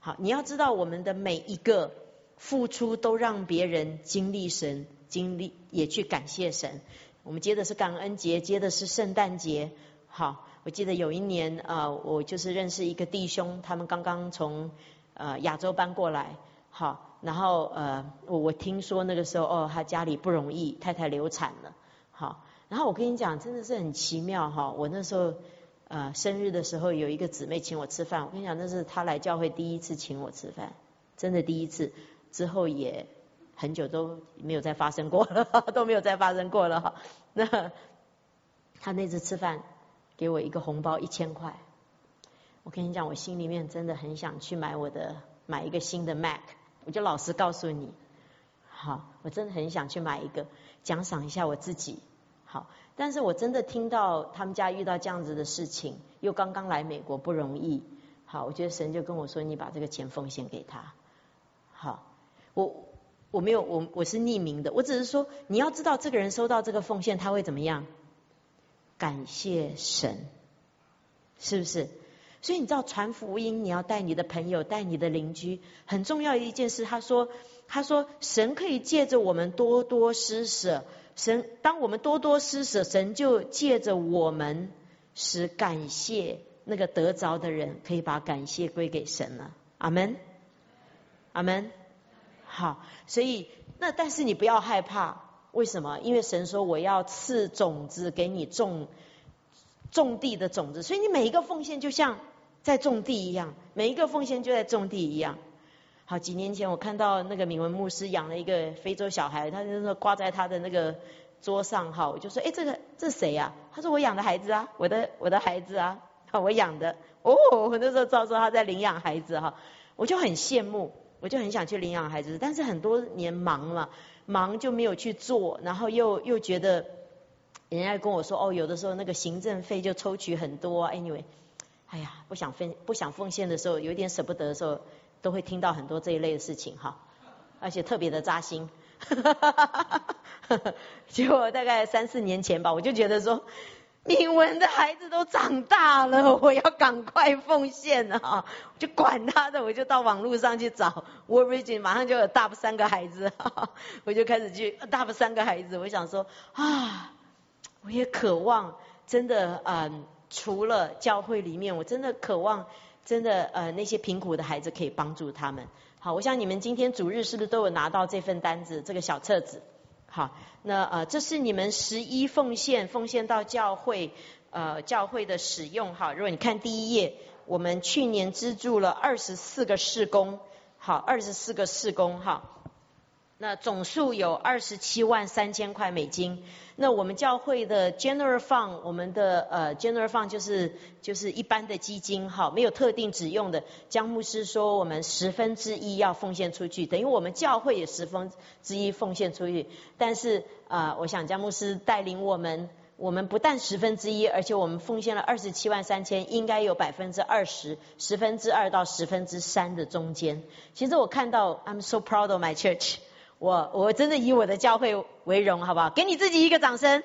好，你要知道我们的每一个付出都让别人经历神，经历也去感谢神。我们接的是感恩节，接的是圣诞节。好，我记得有一年呃，我就是认识一个弟兄，他们刚刚从呃亚洲搬过来。好，然后呃我我听说那个时候哦，他家里不容易，太太流产了。好，然后我跟你讲，真的是很奇妙哈。我那时候呃生日的时候，有一个姊妹请我吃饭，我跟你讲，那是她来教会第一次请我吃饭，真的第一次，之后也很久都没有再发生过了，都没有再发生过了哈。那她那次吃饭给我一个红包一千块，我跟你讲，我心里面真的很想去买我的买一个新的 Mac。我就老实告诉你，好，我真的很想去买一个，奖赏一下我自己。好，但是我真的听到他们家遇到这样子的事情，又刚刚来美国不容易。好，我觉得神就跟我说，你把这个钱奉献给他。好，我我没有我我是匿名的，我只是说你要知道这个人收到这个奉献他会怎么样，感谢神，是不是？所以你知道传福音，你要带你的朋友，带你的邻居，很重要的一件事。他说，他说神可以借着我们多多施舍，神当我们多多施舍，神就借着我们使感谢那个得着的人，可以把感谢归给神了。阿们，阿们。好，所以那但是你不要害怕，为什么？因为神说我要赐种子给你种种地的种子，所以你每一个奉献就像在种地一样，每一个奉献就在种地一样。好，几年前我看到那个敏文牧师养了一个非洲小孩，他就说挂在他的那个桌上，哈，我就说，哎，这个这谁呀、啊？他说我养的孩子啊，我的我的孩子啊，我养的。哦，我那时候知道说他在领养孩子哈，我就很羡慕，我就很想去领养孩子，但是很多年忙嘛，忙就没有去做，然后又又觉得。人家跟我说哦，有的时候那个行政费就抽取很多 ，anyway， 哎呀，不想分不想奉献的时候，有一点舍不得的时候，都会听到很多这一类的事情哈，而且特别的扎心。结果大概三四年前吧，我就觉得说，敏文的孩子都长大了，我要赶快奉献啊！就管他的，我就到网络上去找 World Vision， 马上就有 adopt 三个孩子，我就开始去 adopt 三个孩子，我想说啊。我也渴望，真的，嗯，除了教会里面，我真的渴望，真的，呃，那些贫苦的孩子可以帮助他们。好，我想你们今天主日是不是都有拿到这份单子，这个小册子？好，那呃，这是你们十一奉献，奉献到教会，呃，教会的使用。好，如果你看第一页，我们去年资助了二十四个事工，好，二十四个事工，哈。那总数有二十七万三千块美金。那我们教会的 General Fund， 我们的呃 General Fund 就是就是一般的基金哈，没有特定只用的。江牧师说我们十分之一要奉献出去，等于我们教会也十分之一奉献出去。但是啊、呃，我想江牧师带领我们，我们不但十分之一，而且我们奉献了二十七万三千，应该有百分之二十，十分之二到十分之三的中间。其实我看到 I'm so proud of my church。我我真的以我的教会为荣，好不好？给你自己一个掌声。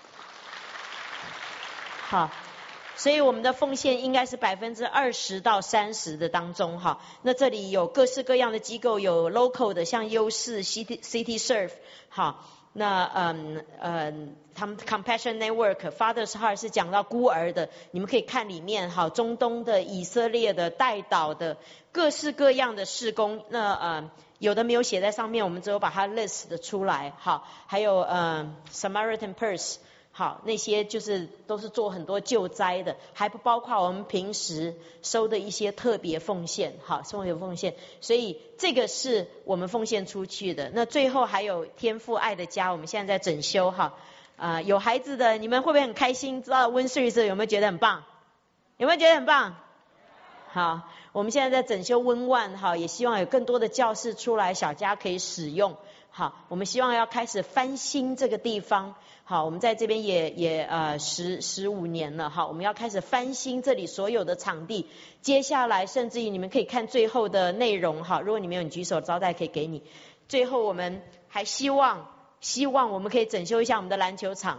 好，所以我们的奉献应该是百分之二十到三十的当中哈。那这里有各式各样的机构，有 local 的，像优视、City City Serve， 好，那嗯嗯，他们 Compassion Network、Father's Heart 是讲到孤儿的，你们可以看里面哈，中东的、以色列的、代祷的，各式各样的事工，那呃。有的没有写在上面，我们只有把它 list 的出来，好，还有呃 Samaritan Purse， 好，那些就是都是做很多救灾的，还不包括我们平时收的一些特别奉献，好，特别奉献，所以这个是我们奉献出去的。那最后还有天父爱的家，我们现在在整修哈，啊、呃，有孩子的你们会不会很开心？知道温室有没有觉得很棒？有没有觉得很棒？好，我们现在在整修温万哈，也希望有更多的教室出来，小家可以使用。好，我们希望要开始翻新这个地方。好，我们在这边也也呃十十五年了哈，我们要开始翻新这里所有的场地。接下来甚至于你们可以看最后的内容哈，如果你没有，你举手，招待可以给你。最后我们还希望希望我们可以整修一下我们的篮球场。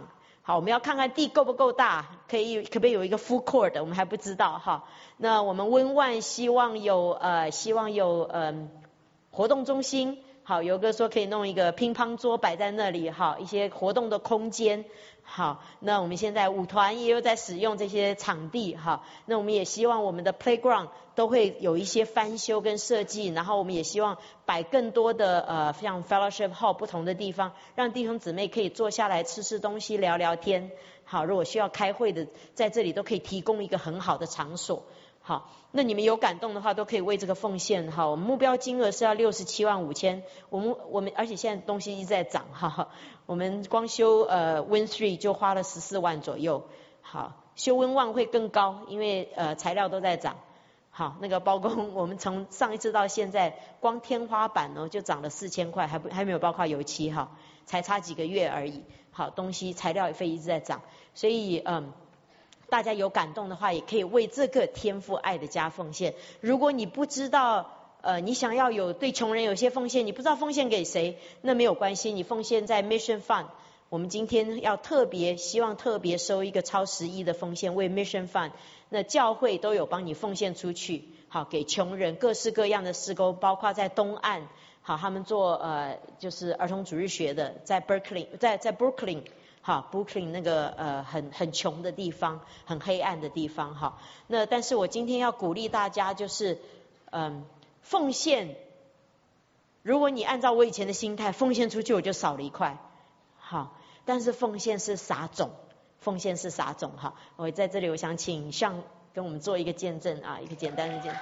好，我们要看看地够不够大，可以可不可以有一个 full court， 我们还不知道哈。那我们温万希望有呃希望有呃活动中心，好，有个说可以弄一个乒乓桌摆在那里，好，一些活动的空间。好，那我们现在舞团也有在使用这些场地，哈，那我们也希望我们的 playground 都会有一些翻修跟设计，然后我们也希望摆更多的呃像 fellowship hall 不同的地方，让弟兄姊妹可以坐下来吃吃东西聊聊天，好，如果需要开会的，在这里都可以提供一个很好的场所。好，那你们有感动的话，都可以为这个奉献。好，我们目标金额是要六十七万五千，我们我们而且现在东西一直在涨，哈，我们光修呃 Win three 就花了十四万左右。好，修 Win one 会更高，因为呃材料都在涨。好，那个包工我们从上一次到现在，光天花板呢就涨了四千块，还不还没有包括油漆哈，才差几个月而已。好，东西材料费一直在涨，所以嗯。大家有感动的话，也可以为这个天父爱的家奉献。如果你不知道，呃，你想要有对穷人有些奉献，你不知道奉献给谁，那没有关系，你奉献在 Mission Fund。我们今天要特别希望特别收一个超十亿的奉献，为 Mission Fund。那教会都有帮你奉献出去，好，给穷人各式各样的事工，包括在东岸，好，他们做呃就是儿童主日学的，在 Berkeley， 在在 Brooklyn。好 ，Brooklyn 那个呃很很穷的地方，很黑暗的地方，哈。那但是我今天要鼓励大家，就是嗯奉献。如果你按照我以前的心态，奉献出去我就少了一块，好。但是奉献是撒种，奉献是撒种，哈。我在这里，我想请上跟我们做一个见证啊，一个简单的见证。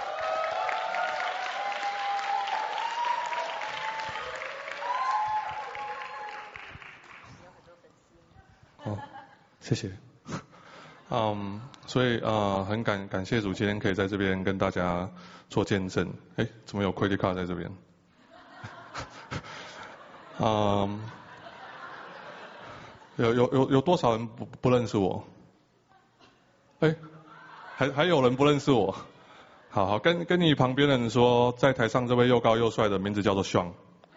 谢谢。嗯，所以呃，很感感谢主今天可以在这边跟大家做见证。哎，怎么有 credit card 在这边？嗯，有有有有多少人不不认识我？哎，还还有人不认识我？好好跟跟你旁边的人说，在台上这位又高又帅的名字叫做 Sean。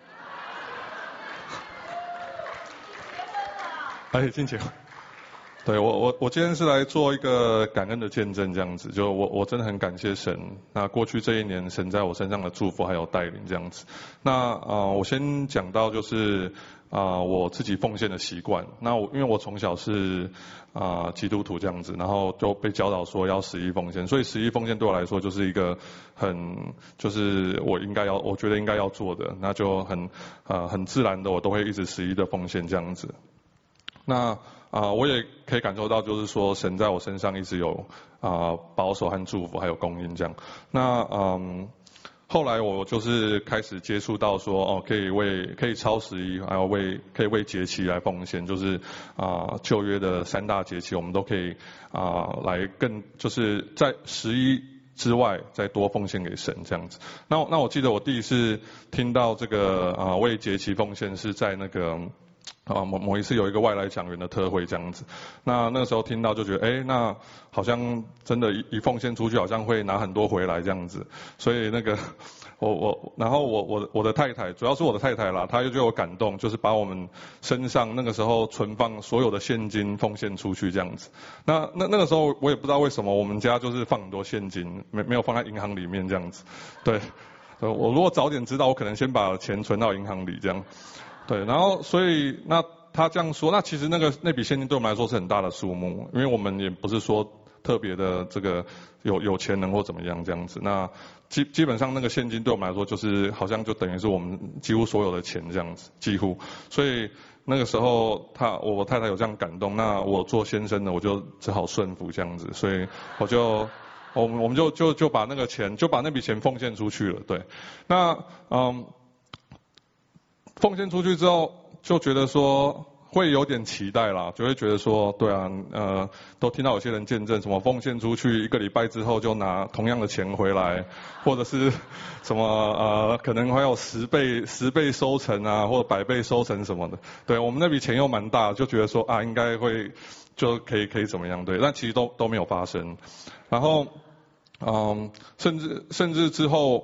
哎，进去。对我我我今天是来做一个感恩的见证，这样子，就我我真的很感谢神，那过去这一年神在我身上的祝福还有带领这样子。那呃我先讲到就是啊、呃、我自己奉献的习惯。那我因为我从小是啊、呃、基督徒这样子，然后就被教导说要十一奉献，所以十一奉献对我来说就是一个很就是我应该要我觉得应该要做的，那就很呃很自然的我都会一直十一的奉献这样子。那啊、呃，我也可以感受到，就是说神在我身上一直有啊、呃、保守和祝福，还有供应这样。那嗯，后来我就是开始接触到说，哦，可以为可以超十一，还有为可以为节期来奉献，就是啊、呃、旧约的三大节期，我们都可以啊、呃、来更就是在十一之外再多奉献给神这样子。那那我记得我第一次听到这个啊、呃、为节期奉献是在那个。啊，某某一次有一个外来讲员的特会这样子，那那个时候听到就觉得，哎，那好像真的，一一奉献出去，好像会拿很多回来这样子，所以那个我我，然后我我我的太太，主要是我的太太啦，她就对我感动，就是把我们身上那个时候存放所有的现金奉献出去这样子。那那那个时候我也不知道为什么，我们家就是放很多现金，没没有放在银行里面这样子，对，我如果早点知道，我可能先把钱存到银行里这样。对，然后所以那他这样说，那其实那个那笔现金对我们来说是很大的数目，因为我们也不是说特别的这个有有钱人或怎么样这样子。那基基本上那个现金对我们来说就是好像就等于是我们几乎所有的钱这样子，几乎。所以那个时候他我太太有这样感动，那我做先生的我就只好顺服这样子，所以我就我们我们就就就把那个钱就把那笔钱奉献出去了。对，那嗯。奉献出去之后，就觉得说会有点期待啦，就会觉得说，对啊，呃，都听到有些人见证什么奉献出去一个礼拜之后就拿同样的钱回来，或者是什么呃，可能还有十倍十倍收成啊，或者百倍收成什么的。对我们那笔钱又蛮大，就觉得说啊，应该会就可以可以怎么样，对，但其实都都没有发生。然后，嗯，甚至甚至之后。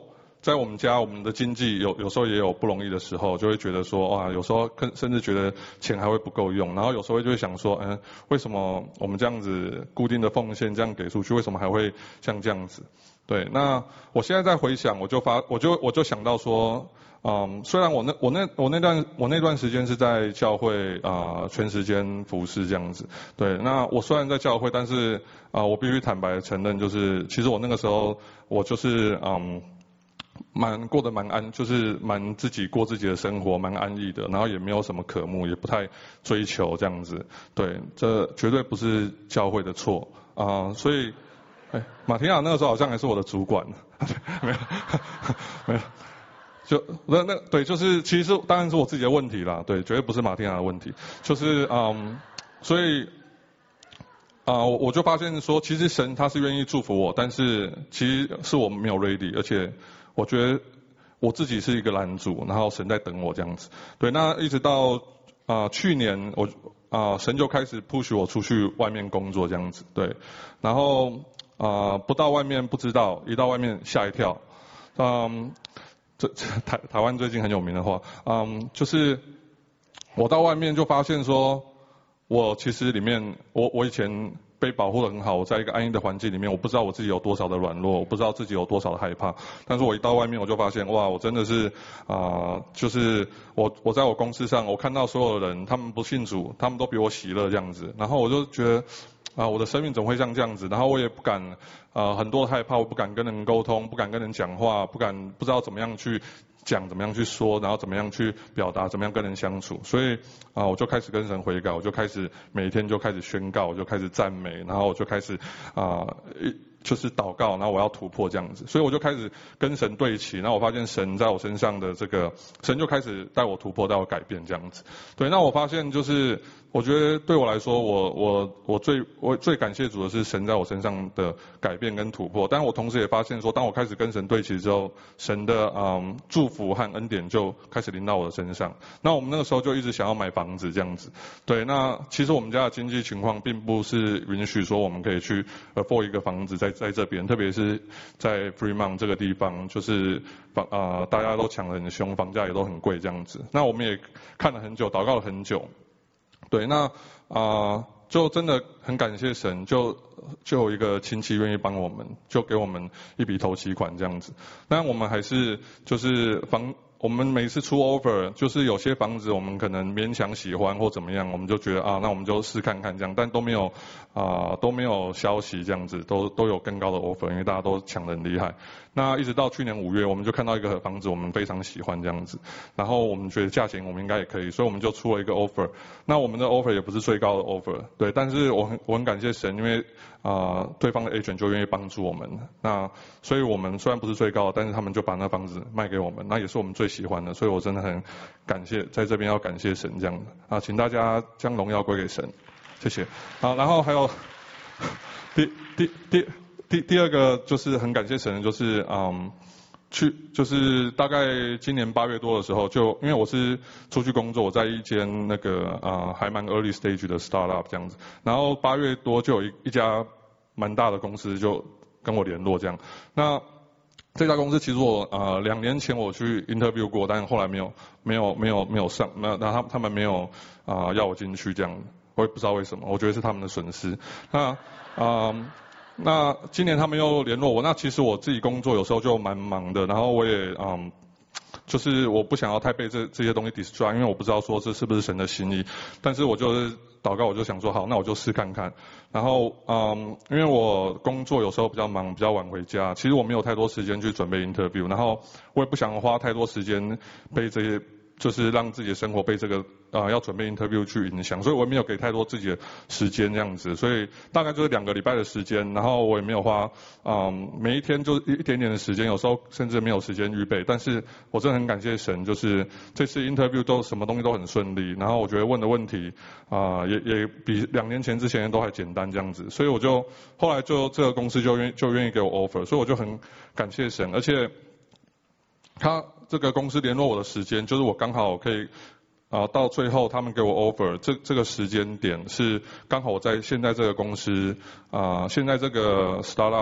在我们家，我们的经济有有时候也有不容易的时候，就会觉得说哇，有时候甚至觉得钱还会不够用，然后有时候就会想说，嗯，为什么我们这样子固定的奉献这样给出去，为什么还会像这样子？对，那我现在在回想，我就发，我就我就想到说，嗯，虽然我那我那我那段我那段时间是在教会啊、呃、全时间服侍这样子，对，那我虽然在教会，但是啊、呃、我必须坦白承认，就是其实我那个时候我就是嗯蛮过得蛮安，就是蛮自己过自己的生活，蛮安逸的，然后也没有什么渴慕，也不太追求这样子，对，这绝对不是教会的错啊、呃，所以。哎，马提亚那个时候好像还是我的主管，没有，没有，就那那对，就是其实当然是我自己的问题啦，对，绝对不是马提亚的问题，就是嗯，所以啊、呃，我我就发现说，其实神他是愿意祝福我，但是其实是我没有 ready， 而且我觉得我自己是一个拦阻，然后神在等我这样子，对，那一直到啊、呃、去年我啊、呃、神就开始 push 我出去外面工作这样子，对，然后。啊、呃，不到外面不知道，一到外面吓一跳。嗯，这台台湾最近很有名的话，嗯，就是我到外面就发现说，我其实里面，我我以前被保护得很好，我在一个安逸的环境里面，我不知道我自己有多少的软弱，我不知道自己有多少的害怕。但是我一到外面，我就发现，哇，我真的是啊、呃，就是我我在我公司上，我看到所有的人，他们不信主，他们都比我喜乐这样子，然后我就觉得。啊，我的生命怎么会像这样子？然后我也不敢，呃，很多害怕，我不敢跟人沟通，不敢跟人讲话，不敢不知道怎么样去讲，怎么样去说，然后怎么样去表达，怎么样跟人相处。所以啊，我就开始跟神悔改，我就开始每天就开始宣告，我就开始赞美，然后我就开始啊，就是祷告，然后我要突破这样子。所以我就开始跟神对齐，然后我发现神在我身上的这个，神就开始带我突破，带我改变这样子。对，那我发现就是。我觉得对我来说，我我我最我最感谢主的是神在我身上的改变跟突破。但我同时也发现说，当我开始跟神对齐之后，神的嗯祝福和恩典就开始临到我的身上。那我们那个时候就一直想要买房子这样子。对，那其实我们家的经济情况并不是允许说我们可以去 afford 一个房子在在这边，特别是在 Fremont 这个地方，就是房啊、呃、大家都抢得很凶，房价也都很贵这样子。那我们也看了很久，祷告了很久。对，那啊、呃，就真的很感谢神，就就有一个亲戚愿意帮我们，就给我们一笔头期款这样子。但我们还是就是房，我们每次出 offer， 就是有些房子我们可能勉强喜欢或怎么样，我们就觉得啊，那我们就试看看这样，但都没有啊、呃、都没有消息这样子，都都有更高的 offer， 因为大家都抢得很厉害。那一直到去年五月，我们就看到一个房子，我们非常喜欢这样子，然后我们觉得价钱我们应该也可以，所以我们就出了一个 offer。那我们的 offer 也不是最高的 offer， 对，但是我很我很感谢神，因为啊、呃、对方的 agent 就愿意帮助我们，那所以我们虽然不是最高的，但是他们就把那房子卖给我们，那也是我们最喜欢的，所以我真的很感谢，在这边要感谢神这样的啊，请大家将荣耀归给神，谢谢。好，然后还有第第第。第第二个就是很感谢神，就是嗯，去就是大概今年八月多的时候，就因为我是出去工作，我在一间那个啊、呃、还蛮 early stage 的 startup 这样子，然后八月多就有一一家蛮大的公司就跟我联络这样，那这家公司其实我呃两年前我去 interview 过，但是后来没有没有没有没有上，没有，然后他他们没有啊、呃、要我进去这样，我也不知道为什么，我觉得是他们的损失。那啊。呃那今年他们又联络我，那其实我自己工作有时候就蛮忙的，然后我也嗯，就是我不想要太被这这些东西 distract， 因为我不知道说这是不是神的心意，但是我就是祷告，我就想说好，那我就试看看。然后嗯，因为我工作有时候比较忙，比较晚回家，其实我没有太多时间去准备 interview， 然后我也不想花太多时间被这些。就是让自己的生活被这个啊、呃、要准备 interview 去影响，所以我也没有给太多自己的时间这样子，所以大概就是两个礼拜的时间，然后我也没有花嗯每一天就一点点的时间，有时候甚至没有时间预备，但是我真的很感谢神，就是这次 interview 都什么东西都很顺利，然后我觉得问的问题啊、呃、也也比两年前之前都还简单这样子，所以我就后来就这个公司就愿就愿意给我 offer， 所以我就很感谢神，而且他。这个公司联络我的时间，就是我刚好可以啊、呃、到最后他们给我 offer， 这这个时间点是刚好我在现在这个公司啊、呃、现在这个 startup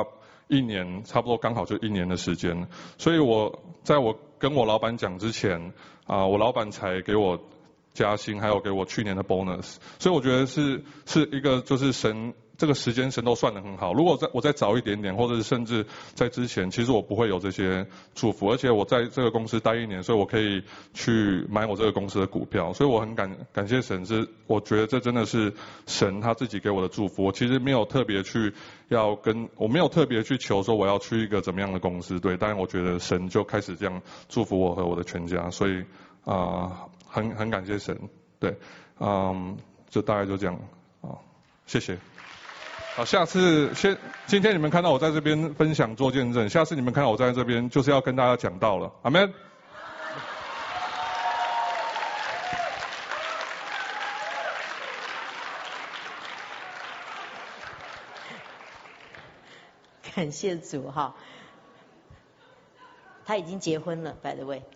一年，差不多刚好就一年的时间。所以我在我跟我老板讲之前，啊、呃，我老板才给我加薪，还有给我去年的 bonus。所以我觉得是是一个就是神。这个时间神都算得很好，如果在我再早一点点，或者是甚至在之前，其实我不会有这些祝福，而且我在这个公司待一年，所以我可以去买我这个公司的股票，所以我很感感谢神，是我觉得这真的是神他自己给我的祝福，我其实没有特别去要跟，我没有特别去求说我要去一个怎么样的公司，对，当然我觉得神就开始这样祝福我和我的全家，所以啊、呃，很很感谢神，对，嗯，就大概就这样啊，谢谢。好，下次先今天你们看到我在这边分享做见证，下次你们看到我在这边就是要跟大家讲道了，阿们。 感谢主哈，他已经结婚了 ，by the way。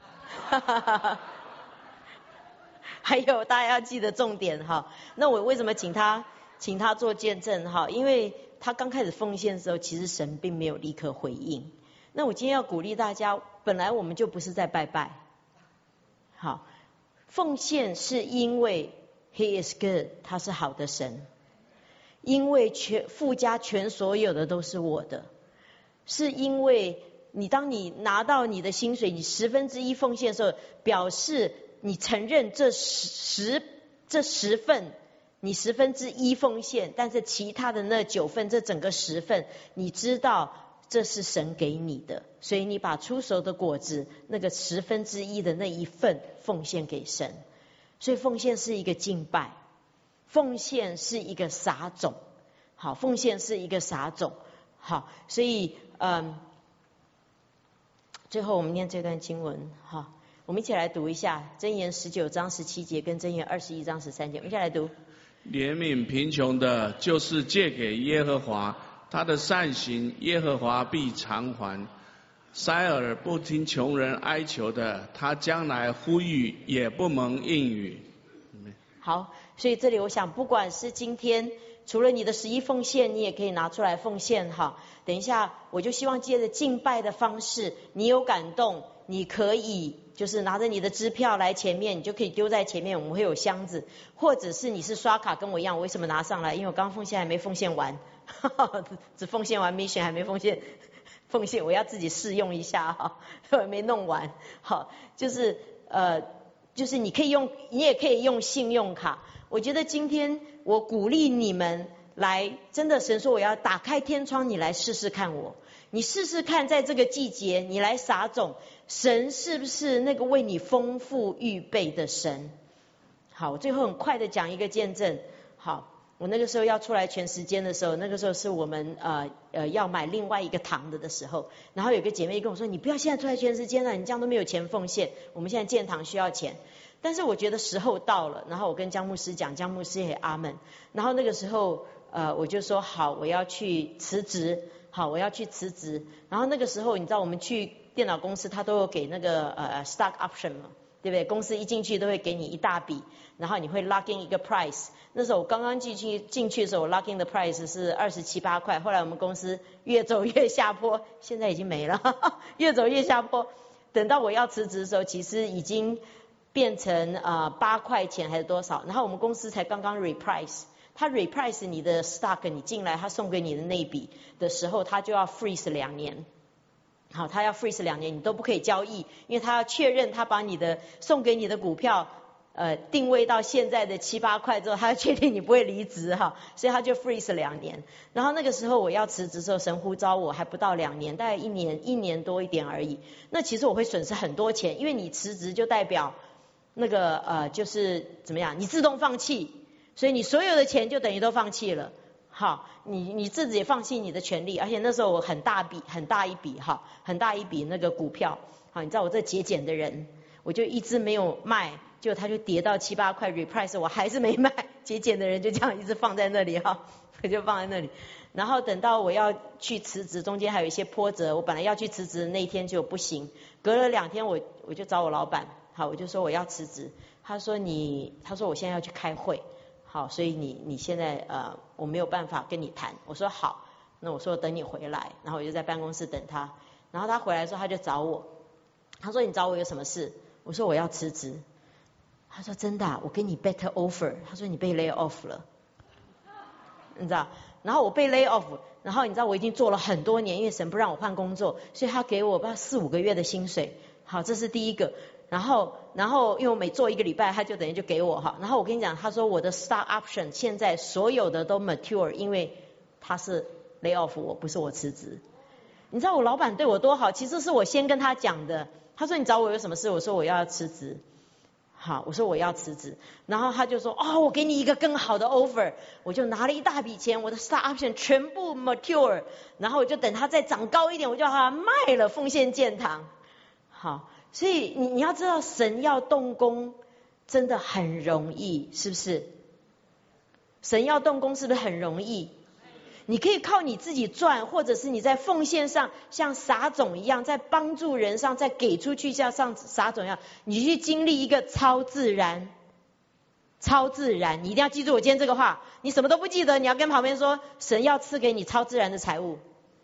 还有大家要记得重点哈，那我为什么请他？请他做见证哈，因为他刚开始奉献的时候，其实神并没有立刻回应。那我今天要鼓励大家，本来我们就不是在拜拜，好，奉献是因为 He is good， 他是好的神，因为全附加全所有的都是我的，是因为你当你拿到你的薪水，你十分之一奉献的时候，表示你承认这十这十份。你十分之一奉献，但是其他的那九份，这整个十份，你知道这是神给你的，所以你把出熟的果子那个十分之一的那一份奉献给神。所以奉献是一个敬拜，奉献是一个撒种，好，奉献是一个撒种，好，所以嗯，最后我们念这段经文，好，我们一起来读一下箴言十九章十七节跟箴言二十一章十三节，我们一起来读。 怜悯贫穷的，就是借给耶和华，他的善行耶和华必偿还。塞耳不听穷人哀求的，他将来呼吁也不蒙应允。 好，所以这里我想，不管是今天除了你的十一奉献，你也可以拿出来奉献哈。等一下，我就希望借着敬拜的方式，你有感动，你可以就是拿着你的支票来前面，你就可以丢在前面，我们会有箱子，或者是你是刷卡跟我一样，我为什么拿上来？因为我刚奉献还没奉献完，只奉献完 mission 还没奉献，奉献我要自己试用一下哈，我没弄完。好，就是呃，就是你可以用，你也可以用信用卡。我觉得今天我鼓励你们来，真的神说我要打开天窗，你来试试看我。你试试看，在这个季节，你来撒种，神是不是那个为你丰富预备的神？好，我最后很快的讲一个见证。好，我那个时候要出来全时间的时候，那个时候是我们呃呃要买另外一个堂的的时候，然后有个姐妹跟我说，你不要现在出来全时间了，你这样都没有钱奉献，我们现在建堂需要钱。但是我觉得时候到了，然后我跟江牧师讲，江牧师也阿门。然后那个时候呃我就说好，我要去辞职。好，我要去辞职。然后那个时候，你知道我们去电脑公司，他都有给那个呃 stock option 嘛，对不对？公司一进去都会给你一大笔，然后你会 lock in 一个 price。那时候我刚刚进去进去的时候，我 lock in 的 price 是二十七八块。后来我们公司越走越下坡，现在已经没了，呵呵越走越下坡。等到我要辞职的时候，其实已经变成呃八块钱还是多少？然后我们公司才刚刚 reprice。他 reprice 你的 stock， 你进来他送给你的那笔的时候，他就要 freeze 两年。好，他要 freeze 两年，你都不可以交易，因为他要确认他把你的送给你的股票呃定位到现在的七八块之后，他要确定你不会离职哈，所以他就 freeze 两年。然后那个时候我要辞职的时候，神呼召我还不到两年，大概一年一年多一点而已。那其实我会损失很多钱，因为你辞职就代表那个呃就是怎么样，你自动放弃。所以你所有的钱就等于都放弃了，好，你你自己也放弃你的权利，而且那时候我很大笔很大一笔哈，很大一笔那个股票，好，你知道我这节俭的人，我就一直没有卖，结果它就跌到七八块 reprice， 我还是没卖，节俭的人就这样一直放在那里哈，我就放在那里，然后等到我要去辞职，中间还有一些波折，我本来要去辞职的那一天就不行，隔了两天我我就找我老板，好，我就说我要辞职，他说你，他说我现在要去开会。好，所以你你现在呃我没有办法跟你谈。我说好， 那我说等你回来，然后我就在办公室等他。然后他回来的时候，他就找我，他说你找我有什么事？我说我要辞职。他说真的啊？我给你 better offer。他说你被 lay off 了，你知道？然后我被 lay off， 然后你知道我已经做了很多年，因为神不让我换工作，所以他给我不知道四五个月的薪水。好，这是第一个。然后，然后因为我每做一个礼拜，他就等于就给我哈。然后我跟你讲，他说我的 stock option 现在所有的都 mature， 因为他是 lay off 我，不是我辞职。你知道我老板对我多好，其实是我先跟他讲的。他说你找我有什么事？我说我要辞职。好，我说我要辞职，然后他就说哦，我给你一个更好的 offer， 我就拿了一大笔钱，我的 stock option 全部 mature， 然后我就等它再长高一点，我就把它卖了，奉献建堂。好，所以你你要知道，神要动工真的很容易，是不是？神要动工是不是很容易？你可以靠你自己赚，或者是你在奉献上像撒种一样，在帮助人上，在给出去像像撒种一样，你去经历一个超自然，超自然。你一定要记住我今天这个话，你什么都不记得，你要跟旁边说，神要赐给你超自然的财物。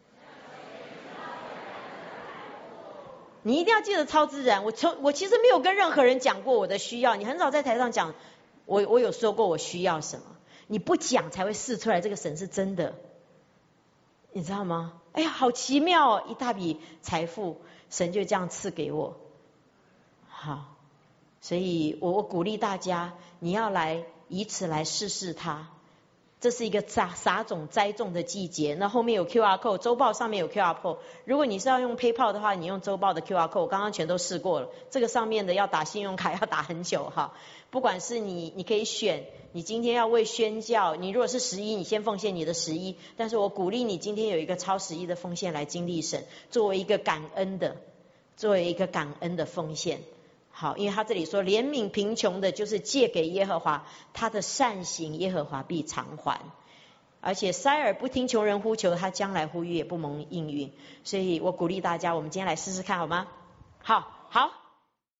你一定要记得超自然。我从我其实没有跟任何人讲过我的需要，你很少在台上讲，我我有说过我需要什么，你不讲才会试出来这个神是真的。你知道吗？哎呀，好奇妙哦！一大笔财富，神就这样赐给我。好，所以我我鼓励大家，你要来以此来试试它。这是一个撒撒种栽种的季节。那后面有 Q R code， 周报上面有 Q R code。如果你是要用 PayPal 的话，你用周报的 Q R code， 我刚刚全都试过了。这个上面的要打信用卡要打很久哈。不管是你，你可以选，你今天要为宣教，你如果是十一，你先奉献你的十一。但是我鼓励你今天有一个超十一的奉献来经历神，作为一个感恩的，作为一个感恩的奉献。好，因为他这里说怜悯贫穷的，就是借给耶和华，他的善行耶和华必偿还。而且塞尔不听穷人呼求，他将来呼吁也不蒙应允。所以我鼓励大家，我们今天来试试看好吗？好，好。